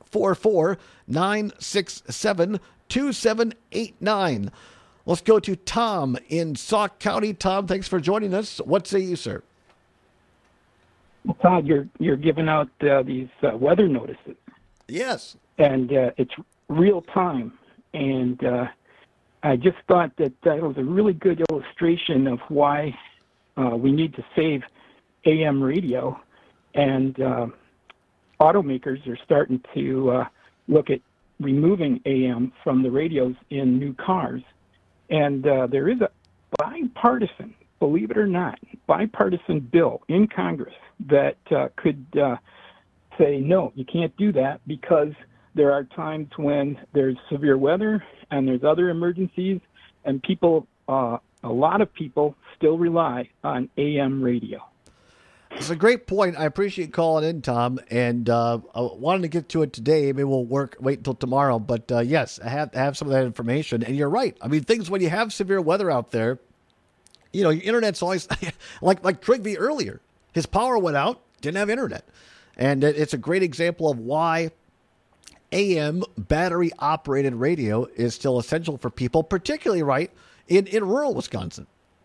[SPEAKER 24] 844-967-2789. Let's go to Tom in Sauk County. Tom, thanks for joining us. What say you, sir?
[SPEAKER 14] Well, Todd, you're giving out these weather notices.
[SPEAKER 24] Yes.
[SPEAKER 14] And it's real time. And I just thought that was a really good illustration of why we need to save AM radio. And automakers are starting to look at removing AM from the radios in new cars. And there is a bipartisan, believe it or not, bipartisan bill in Congress that could say, no, you can't do that, because there are times when there's severe weather and there's other emergencies, and people, a lot of people still rely on AM radio.
[SPEAKER 24] It's a great point. I appreciate calling in, Tom, and I wanted to get to it today. Maybe we'll wait until tomorrow, but yes, I have some of that information, and you're right. I mean, things when you have severe weather out there, your internet's always like Trigby earlier. His power went out, didn't have internet. And it's a great example of why AM battery-operated radio is still essential for people, particularly in rural Wisconsin.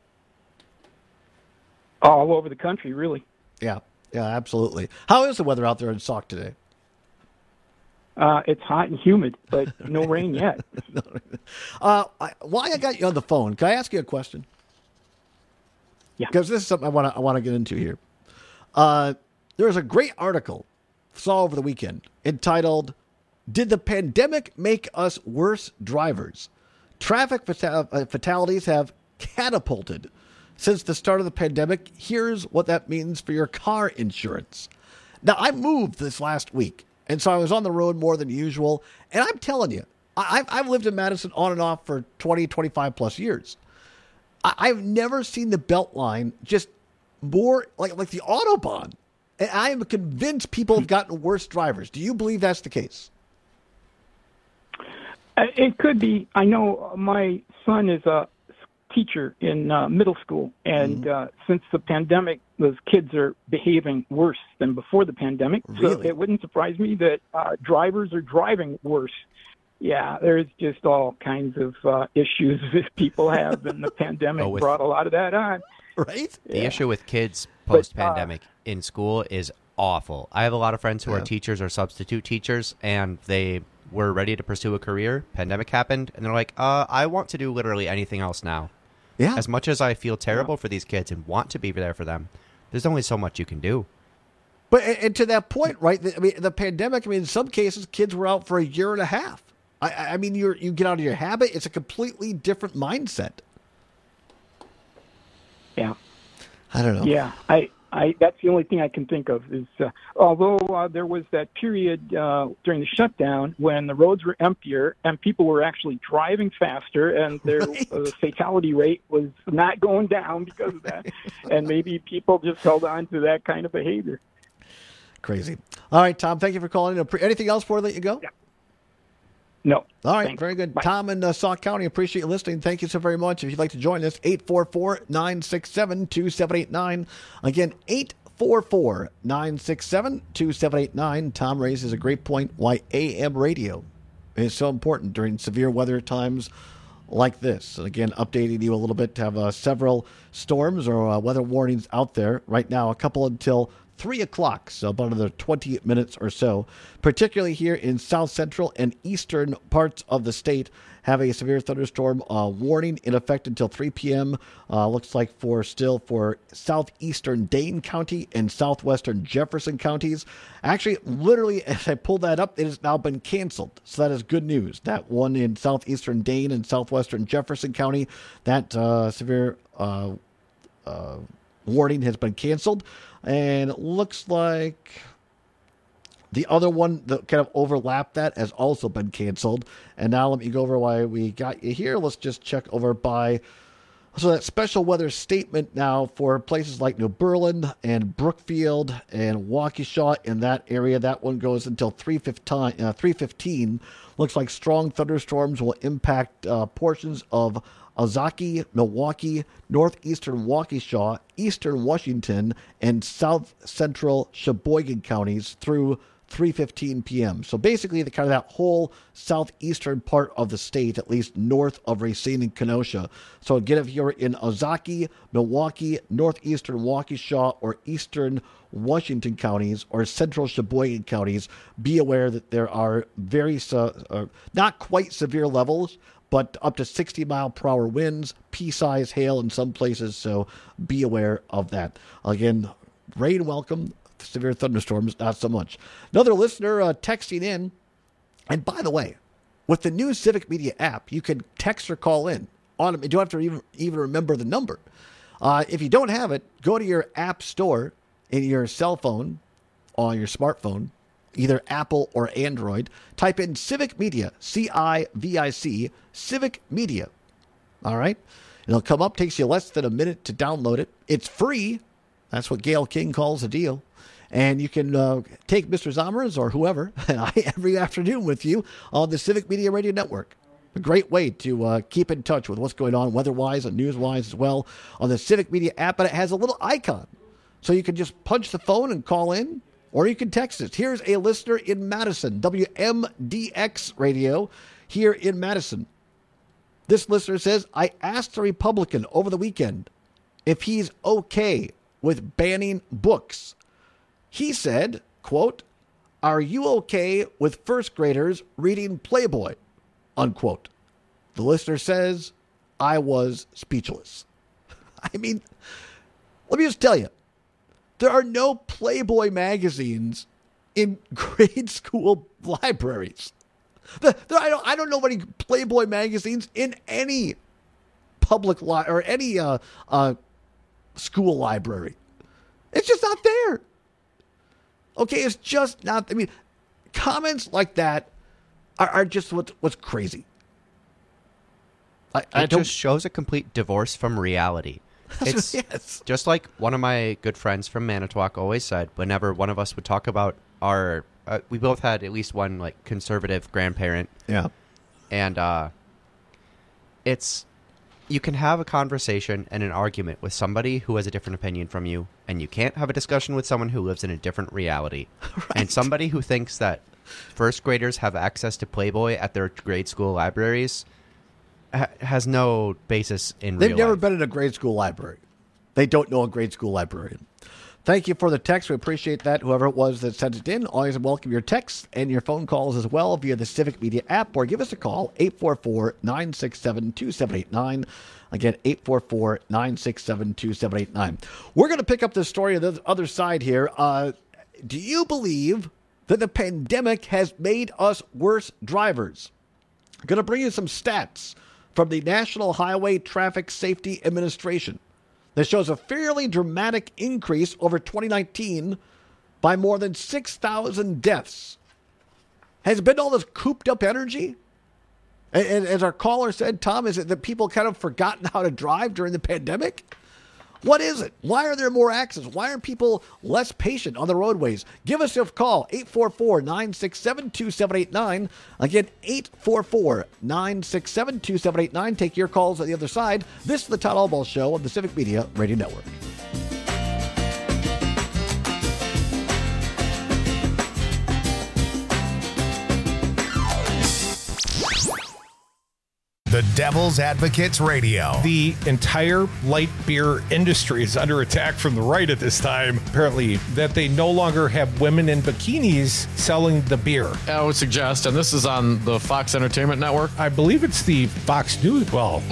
[SPEAKER 14] All over the country, really.
[SPEAKER 24] Yeah, absolutely. How is the weather out there in Sauk today?
[SPEAKER 14] It's hot and humid, but no rain yet.
[SPEAKER 24] Why I got you on the phone, can I ask you a question?
[SPEAKER 14] Yeah.
[SPEAKER 24] Because this is something I want to get into here. There was a great article saw over the weekend entitled, "Did the Pandemic Make Us Worse Drivers? Traffic fatalities have catapulted since the start of the pandemic. Here's what that means for your car insurance." Now, I moved this last week, and so I was on the road more than usual. And I'm telling you, I've lived in Madison on and off for 20, 25 plus years. I've never seen the Beltline just more like the Autobahn. And I am convinced people have gotten worse drivers. Do you believe that's the case?
[SPEAKER 14] It could be. I know my son is a teacher in middle school, and since the pandemic, those kids are behaving worse than before the pandemic.
[SPEAKER 24] Really?
[SPEAKER 14] So it wouldn't surprise me that drivers are driving worse. Yeah, there's just all kinds of issues that people have, and the pandemic brought a lot of that on.
[SPEAKER 24] Right?
[SPEAKER 25] The issue with kids post-pandemic in school is awful. I have a lot of friends who are teachers or substitute teachers, and they were ready to pursue a career. Pandemic happened, and they're like, I want to do literally anything else now.
[SPEAKER 24] Yeah.
[SPEAKER 25] As much as I feel terrible for these kids and want to be there for them, there's only so much you can do.
[SPEAKER 24] But and to that point, right? I mean, the pandemic. I mean, in some cases, kids were out for a year and a half. I mean, you get out of your habit. It's a completely different mindset.
[SPEAKER 14] Yeah.
[SPEAKER 24] I don't know.
[SPEAKER 14] Yeah, I that's the only thing I can think of is, although there was that period during the shutdown when the roads were emptier and people were actually driving faster, and their fatality rate was not going down because of that. And maybe people just held on to that kind of behavior.
[SPEAKER 24] Crazy. All right, Tom, thank you for calling in. Anything else before I let you go?
[SPEAKER 14] Yeah. No.
[SPEAKER 24] All right,
[SPEAKER 14] Thanks.
[SPEAKER 24] very good.
[SPEAKER 14] Bye.
[SPEAKER 24] Tom in Sauk County, appreciate you listening. Thank you so very much. If you'd like to join us, 844-967-2789. Again, 844-967-2789. Tom raises a great point why AM radio is so important during severe weather times like this. And again, updating you a little bit to have several storms or weather warnings out there right now, a couple until 3 o'clock, so about another 20 minutes or so, particularly here in south central and eastern parts of the state, have a severe thunderstorm warning in effect until 3 p.m. Looks like for southeastern Dane County and southwestern Jefferson counties. Actually, literally, as I pulled that up, it has now been canceled. So that is good news. That one in southeastern Dane and southwestern Jefferson County, that severe warning has been canceled. And it looks like the other one that kind of overlapped that has also been canceled. And now let me go over why we got you here. Let's just check over by So that special weather statement now for places like New Berlin and Brookfield and Waukesha in that area, that one goes until 3:15. Looks like strong thunderstorms will impact portions of Ozaukee, Milwaukee, northeastern Waukesha, eastern Washington, and south central Sheboygan counties through 3:15 p.m. So basically, that whole southeastern part of the state, at least north of Racine and Kenosha. So again, if you're in Ozaukee, Milwaukee, northeastern Waukesha, or eastern Washington counties, or central Sheboygan counties, be aware that there are very not quite severe levels, but up to 60-mile-per-hour winds, pea-size hail in some places. So be aware of that. Again, rain welcome. Severe thunderstorms, not so much. Another listener texting in. And by the way, with the new Civic Media app, you can text or call in. You don't have to even remember the number. If you don't have it, go to your app store in your cell phone or your smartphone, either Apple or Android. Type in Civic Media, CIVIC, Civic Media. All right? It'll come up, takes you less than a minute to download it. It's free. That's what Gail King calls a deal. And you can take Mr. Zomers or whoever every afternoon with you on the Civic Media Radio Network. A great way to keep in touch with what's going on weather-wise and news-wise as well on the Civic Media app. But it has a little icon. So you can just punch the phone and call in, or you can text us. Here's a listener in Madison, WMDX Radio here in Madison. This listener says, I asked a Republican over the weekend if he's okay with banning books. He said, quote, are you okay with first graders reading Playboy, unquote. The listener says, I was speechless. I mean, let me just tell you, there are no Playboy magazines in grade school libraries. I don't know any Playboy magazines in any public or any school library. It's just not there. Okay, it's just not. I mean, comments like that are just what's crazy.
[SPEAKER 25] It just shows a complete divorce from reality. It's yes. Just like one of my good friends from Manitowoc always said, whenever one of us would talk about our, we both had at least one like conservative grandparent.
[SPEAKER 24] Yeah.
[SPEAKER 25] And you can have a conversation and an argument with somebody who has a different opinion from you, and you can't have a discussion with someone who lives in a different reality. Right. And somebody who thinks that first graders have access to Playboy at their grade school libraries has no basis in real life.
[SPEAKER 24] They've never been in a grade school library. They don't know a grade school librarian. Thank you for the text. We appreciate that. Whoever it was that sent it in, always welcome your texts and your phone calls as well via the Civic Media app, or give us a call, 844-967-2789. Again, 844-967-2789. We're going to pick up this story on the other side here. Do you believe that the pandemic has made us worse drivers? I'm going to bring you some stats from the National Highway Traffic Safety Administration that shows a fairly dramatic increase over 2019 by more than 6,000 deaths. Has it been all this cooped up energy? And as our caller said, Tom, is it that people kind of forgotten how to drive during the pandemic? What is it? Why are there more accidents? Why are people less patient on the roadways? Give us a call, 844-967-2789. Again, 844-967-2789. Take your calls on the other side. This is the Todd Albaugh Show on the Civic Media Radio Network.
[SPEAKER 1] The Devil's Advocates Radio.
[SPEAKER 2] The entire light beer industry is under attack from the right at this time, apparently, that they no longer have women in bikinis selling the beer.
[SPEAKER 13] I would suggest, and this is on the Fox Entertainment Network.
[SPEAKER 2] I believe it's the Fox News. Well,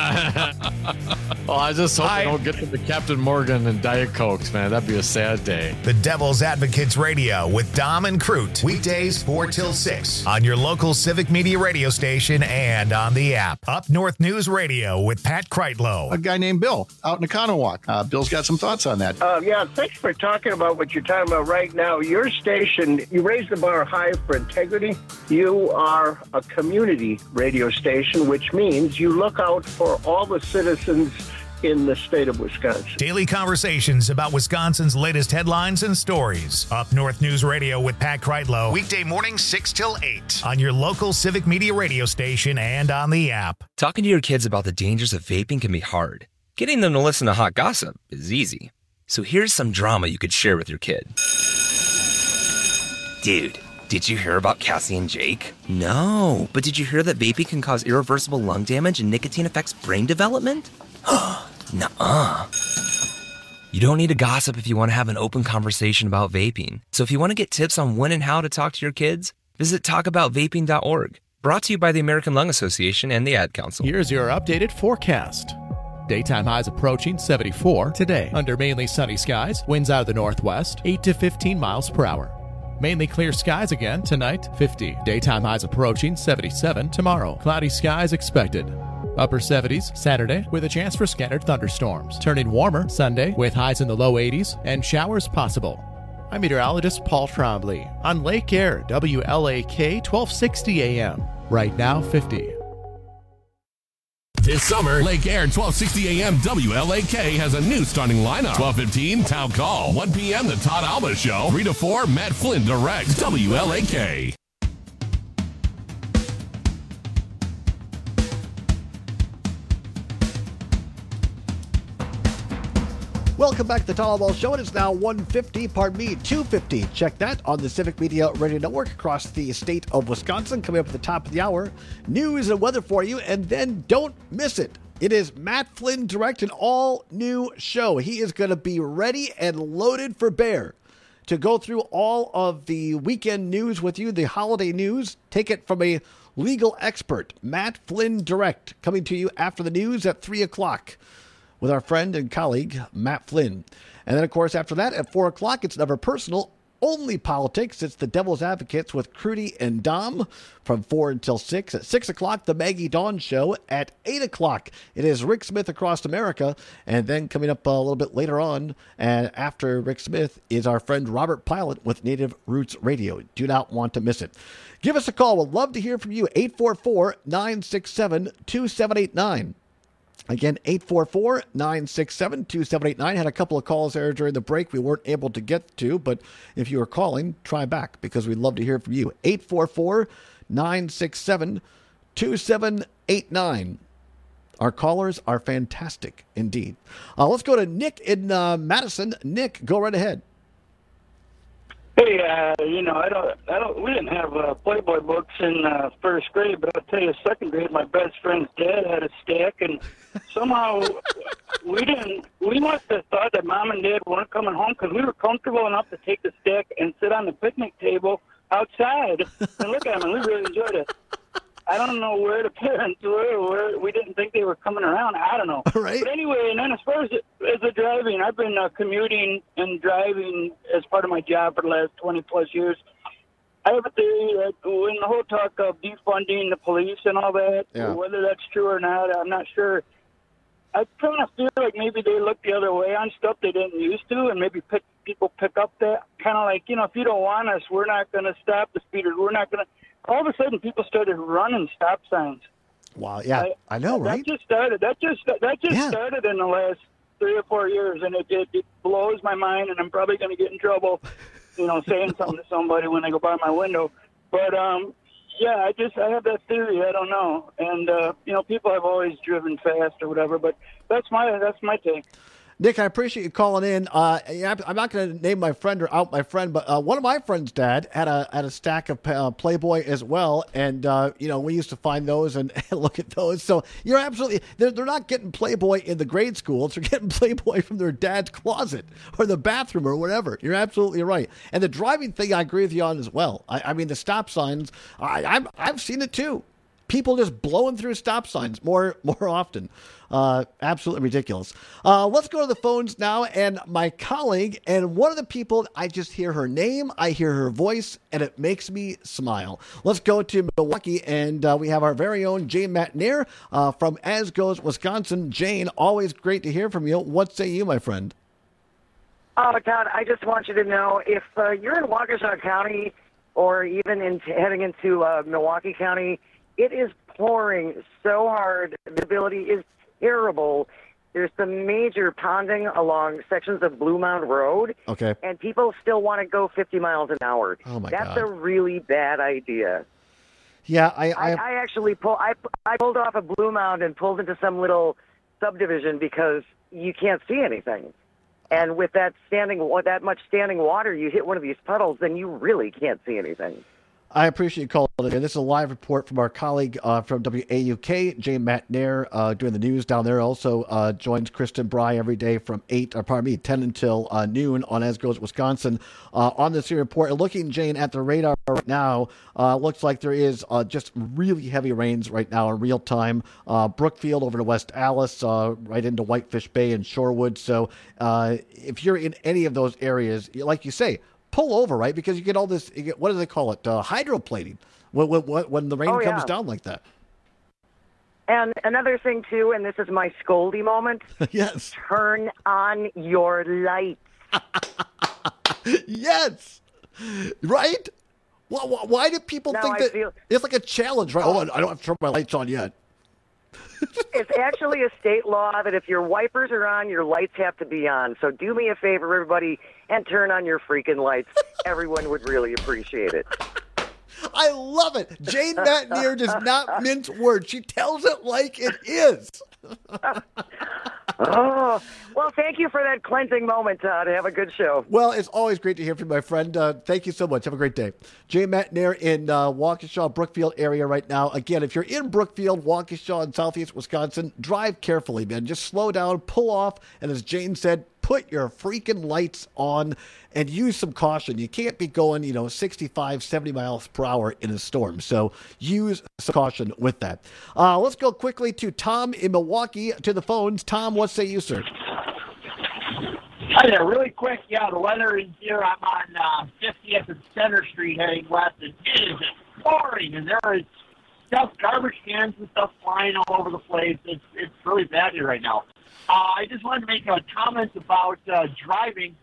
[SPEAKER 13] I just hope they don't get to the Captain Morgan and Diet Cokes, man. That'd be a sad day.
[SPEAKER 1] The Devil's Advocates Radio with Dom and Crute. Weekdays 4 till 6 on your local Civic Media radio station and on the app. Up North News Radio with Pat Kreitlow.
[SPEAKER 10] A guy named Bill out in Economowoc. Bill's got some thoughts on that.
[SPEAKER 7] Yeah, thanks for talking about what you're talking about right now. Your station, you raise the bar high for integrity. You are a community radio station, which means you look out for all the citizens in the state of Wisconsin.
[SPEAKER 1] Daily conversations about Wisconsin's latest headlines and stories. Up North News Radio with Pat Kreitlow. Weekday mornings 6 till 8 on your local Civic Media radio station and on the app.
[SPEAKER 15] Talking to your kids about the dangers of vaping can be hard. Getting them to listen to hot gossip is easy. So here's some drama you could share with your kid. Dude, did you hear about Cassie and Jake? No, but did you hear that vaping can cause irreversible lung damage and nicotine affects brain development? Nuh-uh. You don't need to gossip if you want to have an open conversation about vaping. So if you want to get tips on when and how to talk to your kids, visit talkaboutvaping.org. Brought to you by the American Lung Association and the Ad Council.
[SPEAKER 26] Here's your updated forecast. Daytime highs approaching 74 today. Under mainly sunny skies, winds out of the northwest, 8 to 15 miles per hour. Mainly clear skies again tonight, 50. Daytime highs approaching 77 tomorrow. Cloudy skies expected. Upper 70s Saturday with a chance for scattered thunderstorms. Turning warmer Sunday with highs in the low 80s and showers possible. I'm meteorologist Paul Trombley on Lake Air, WLAK 1260 AM. Right now, 50.
[SPEAKER 18] This summer, Lake Air 1260 AM WLAK has a new starting lineup. 12:15 Town Call. 1 p.m. The Todd Alba Show. 3 to 4 Matt Flynn directs WLAK.
[SPEAKER 24] Welcome back to the Todd Alba Show. It is now 2:50. Check that on the Civic Media Radio Network across the state of Wisconsin. Coming up at the top of the hour, news and weather for you, and then don't miss it. It is Matt Flynn direct, an all-new show. He is going to be ready and loaded for bear to go through all of the weekend news with you, the holiday news. Take it from a legal expert. Matt Flynn direct, coming to you after the news at 3 o'clock. With our friend and colleague, Matt Flynn. And then, of course, after that, at 4 o'clock, it's Never Personal, Only Politics. It's the Devil's Advocates with Crudy and Dom from 4 until 6. At 6 o'clock, the Maggie Dawn Show. At 8 o'clock, it is Rick Smith Across America. And then coming up a little bit later on, and after Rick Smith, is our friend Robert Pilot with Native Roots Radio. Do not want to miss it. Give us a call. We'd love to hear from you. 844-967-2789. Again, 844-967-2789. Had a couple of calls there during the break we weren't able to get to, but if you were calling, try back because we'd love to hear from you. 844-967-2789. Our callers are fantastic indeed. Let's go to Nick in Madison. Nick, go right ahead.
[SPEAKER 17] Hey, we didn't have Playboy books in first grade, but I'll tell you, second grade, my best friend's dad had a stack, and somehow we must have thought that Mom and Dad weren't coming home because we were comfortable enough to take the stack and sit on the picnic table outside and look at them, and we really enjoyed it. I don't know where the parents were, where we didn't think they were coming around. I don't know.
[SPEAKER 24] Right.
[SPEAKER 17] But anyway, and then as far as the driving, I've been commuting and driving as part of my job for the last 20-plus years. I have a theory that when the whole talk of defunding the police and all that, whether that's true or not, I'm not sure. I kind of feel like maybe they look the other way on stuff they didn't used to, and maybe people pick up that kind of like, if you don't want us, we're not going to stop the speeders. We're not going to. All of a sudden, people started running stop signs.
[SPEAKER 24] Wow, yeah, I know, right?
[SPEAKER 17] That just started started in the last 3 or 4 years, and it blows my mind, and I'm probably going to get in trouble, saying something to somebody when they go by my window. But, I have that theory. I don't know. And, people have always driven fast or whatever, but that's my take.
[SPEAKER 24] Nick, I appreciate you calling in. I'm not going to name my friend or out my friend, but one of my friend's dad had a stack of Playboy as well, and we used to find those and look at those. So you're absolutely they're not getting Playboy in the grade schools; they're getting Playboy from their dad's closet or the bathroom or whatever. You're absolutely right. And the driving thing, I agree with you on as well. I mean, the stop signs, I've seen it too. People just blowing through stop signs more often. Absolutely ridiculous. Let's go to the phones now. And my colleague, and one of the people, I just hear her name, I hear her voice, and it makes me smile. Let's go to Milwaukee, and we have our very own Jane Matnier from As Goes Wisconsin. Jane, always great to hear from you. What say you, my friend?
[SPEAKER 19] Oh, Todd, I just want you to know, if you're in Waukesha County or even heading into Milwaukee County, it is pouring so hard. The visibility is terrible. There's some major ponding along sections of Blue Mound Road.
[SPEAKER 24] Okay.
[SPEAKER 19] And people still want to go 50 miles an hour.
[SPEAKER 24] Oh, my
[SPEAKER 19] That's
[SPEAKER 24] God.
[SPEAKER 19] a really bad idea.
[SPEAKER 24] Yeah,
[SPEAKER 19] I actually pulled off a Blue Mound and pulled into some little subdivision because you can't see anything. And with that much standing water, you hit one of these puddles, then you really can't see anything.
[SPEAKER 24] I appreciate you calling in. This is a live report from our colleague from WAUK, Jane Mattnair, doing the news down there. Also joins Kristen Bry every day from 10 until noon on As Goes Wisconsin. On this here report, looking, Jane, at the radar right now, looks like there is just really heavy rains right now in real time. Brookfield over to West Allis, right into Whitefish Bay and Shorewood. So if you're in any of those areas, like you say, pull over, right? Because you get all this, what do they call it? Hydroplaning when the rain comes down like that.
[SPEAKER 19] And another thing, too, and this is my Scoldy moment.
[SPEAKER 24] Yes.
[SPEAKER 19] Turn on your lights.
[SPEAKER 24] Yes. Right? Why do people think that it's like a challenge, right? Oh, I don't have to turn my lights on yet.
[SPEAKER 19] It's actually a state law that if your wipers are on, your lights have to be on. So do me a favor, everybody, and turn on your freaking lights. Everyone would really appreciate it.
[SPEAKER 24] I love it. Jane Mattnair does not mince words. She tells it like it is.
[SPEAKER 19] Oh, well, thank you for that cleansing moment, Todd. Have a good show.
[SPEAKER 24] Well, it's always great to hear from you, my friend. Thank you so much. Have a great day. Jane Mattnair in Waukesha, Brookfield area right now. Again, if you're in Brookfield, Waukesha, and southeast Wisconsin, drive carefully, man. Just slow down, pull off, and as Jane said, put your freaking lights on and use some caution. You can't be going, 65, 70 miles per hour in a storm. So use some caution with that. Let's go quickly to Tom in Milwaukee to the phones. Tom, what say you, sir?
[SPEAKER 3] Hi there. Really quick, the weather is here. I'm on 50th and Center Street heading west, and it is just pouring, and there is garbage cans and stuff flying all over the place. It's really bad here right now. I just wanted to make a comment about driving.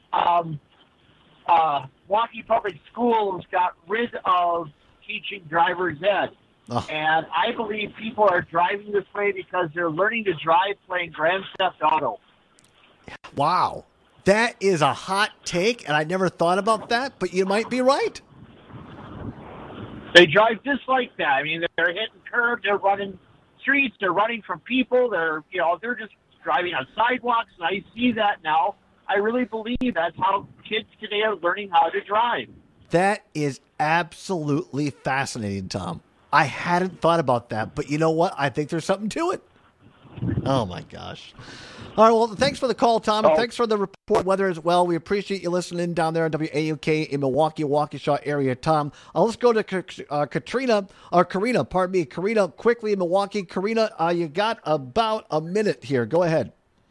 [SPEAKER 3] Milwaukee Public Schools got rid of teaching driver's ed.
[SPEAKER 24] Oh.
[SPEAKER 3] And I believe people are driving this way because they're learning to drive playing Grand Theft Auto.
[SPEAKER 24] Wow. That is a hot take, and I never thought about that, but you might be right.
[SPEAKER 3] They drive just like that. I mean, they're hitting curbs, they're running streets, they're running from people, they're just driving on sidewalks, and I see that now. I really believe that's how kids today are learning how to drive.
[SPEAKER 24] That is absolutely fascinating, Tom. I hadn't thought about that, but you know what? I think there's something to it. Oh, my gosh. All right, well, thanks for the call, Tom, and thanks for the report weather as well. We appreciate you listening down there on WAUK in Milwaukee, Waukesha area, Tom. Let's go to Karina, quickly in Milwaukee. Karina, you got about a minute here. Go ahead.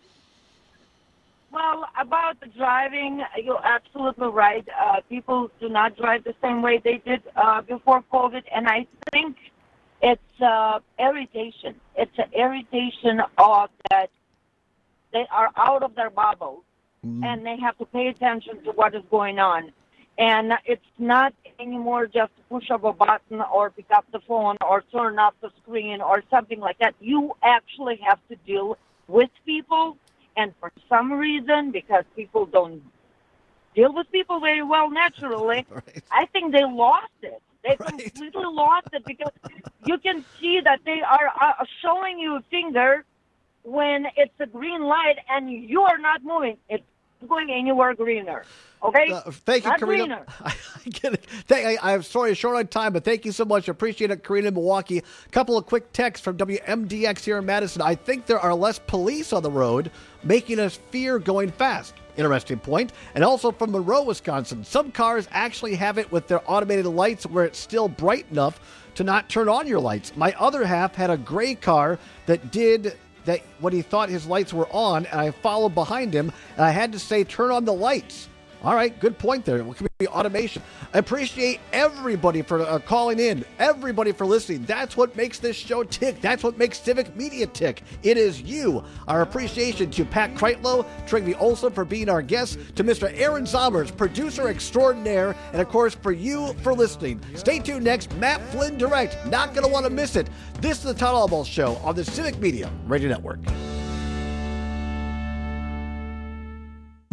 [SPEAKER 4] Well, about the driving, you're absolutely right. People do not drive the same way they did before COVID, and I think it's irritation. It's an irritation of that they are out of their bubble, and they have to pay attention to what is going on. And it's not anymore just push of a button or pick up the phone or turn off the screen or something like that. You actually have to deal with people. And for some reason, because people don't deal with people very well naturally, right. I think they lost it. They completely lost it because you can see that they are showing you a finger when it's a green light and you are not moving. It's going anywhere greener. Okay?
[SPEAKER 24] Thank you,
[SPEAKER 4] not
[SPEAKER 24] Karina.
[SPEAKER 4] Greener.
[SPEAKER 24] I get it. I'm sorry, short on time, but thank you so much. I appreciate it, Karina in Milwaukee. A couple of quick texts from WMDX here in Madison. I think there are less police on the road, making us fear going fast. Interesting point. And also from Monroe, Wisconsin. Some cars actually have it with their automated lights where it's still bright enough to not turn on your lights. My other half had a gray car that did that when he thought his lights were on, and I followed behind him, and I had to say, turn on the lights. All right, good point there. It could be automation. I appreciate everybody for calling in, everybody for listening. That's what makes this show tick. That's what makes Civic Media tick. It is you. Our appreciation to Pat Kreitlow, Trygve Olsen for being our guest, to Mr. Aaron Zommers, producer extraordinaire, and of course for you for listening. Stay tuned next. Matt Flynn Direct. Not going to want to miss it. This is the Todd Albaugh Show on the Civic Media Radio Network.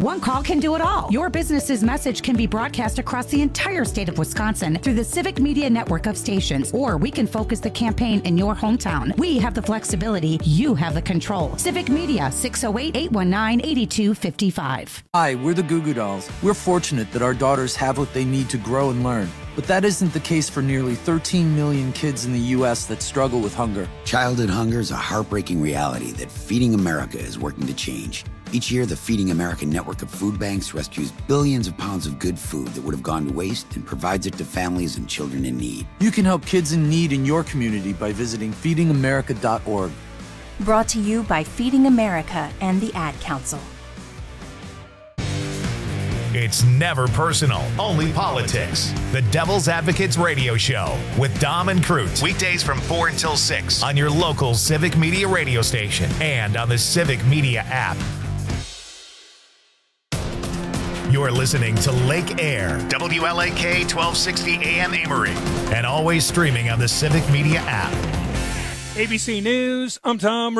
[SPEAKER 5] One call can do it all. Your business's message can be broadcast across the entire state of Wisconsin through the Civic Media network of stations, or we can focus the campaign in your hometown. We have the flexibility. You have the control. Civic Media, 608-819-8255.
[SPEAKER 6] Hi, we're the Goo Goo Dolls. We're fortunate that our daughters have what they need to grow and learn. But that isn't the case for nearly 13 million kids in the U.S. that struggle with hunger.
[SPEAKER 20] Childhood hunger is a heartbreaking reality that Feeding America is working to change. Each year, the Feeding America network of food banks rescues billions of pounds of good food that would have gone to waste and provides it to families and children in need.
[SPEAKER 6] You can help kids in need in your community by visiting feedingamerica.org.
[SPEAKER 21] Brought to you by Feeding America and the Ad Council.
[SPEAKER 1] It's never personal, only politics. The Devil's Advocates Radio Show with Dom and Crute. Weekdays from 4 until 6 on your local Civic Media radio station and on the Civic Media app. You're listening to Lake Air, WLAK 1260 AM Amory, and always streaming on the Civic Media app.
[SPEAKER 8] ABC News, I'm Tom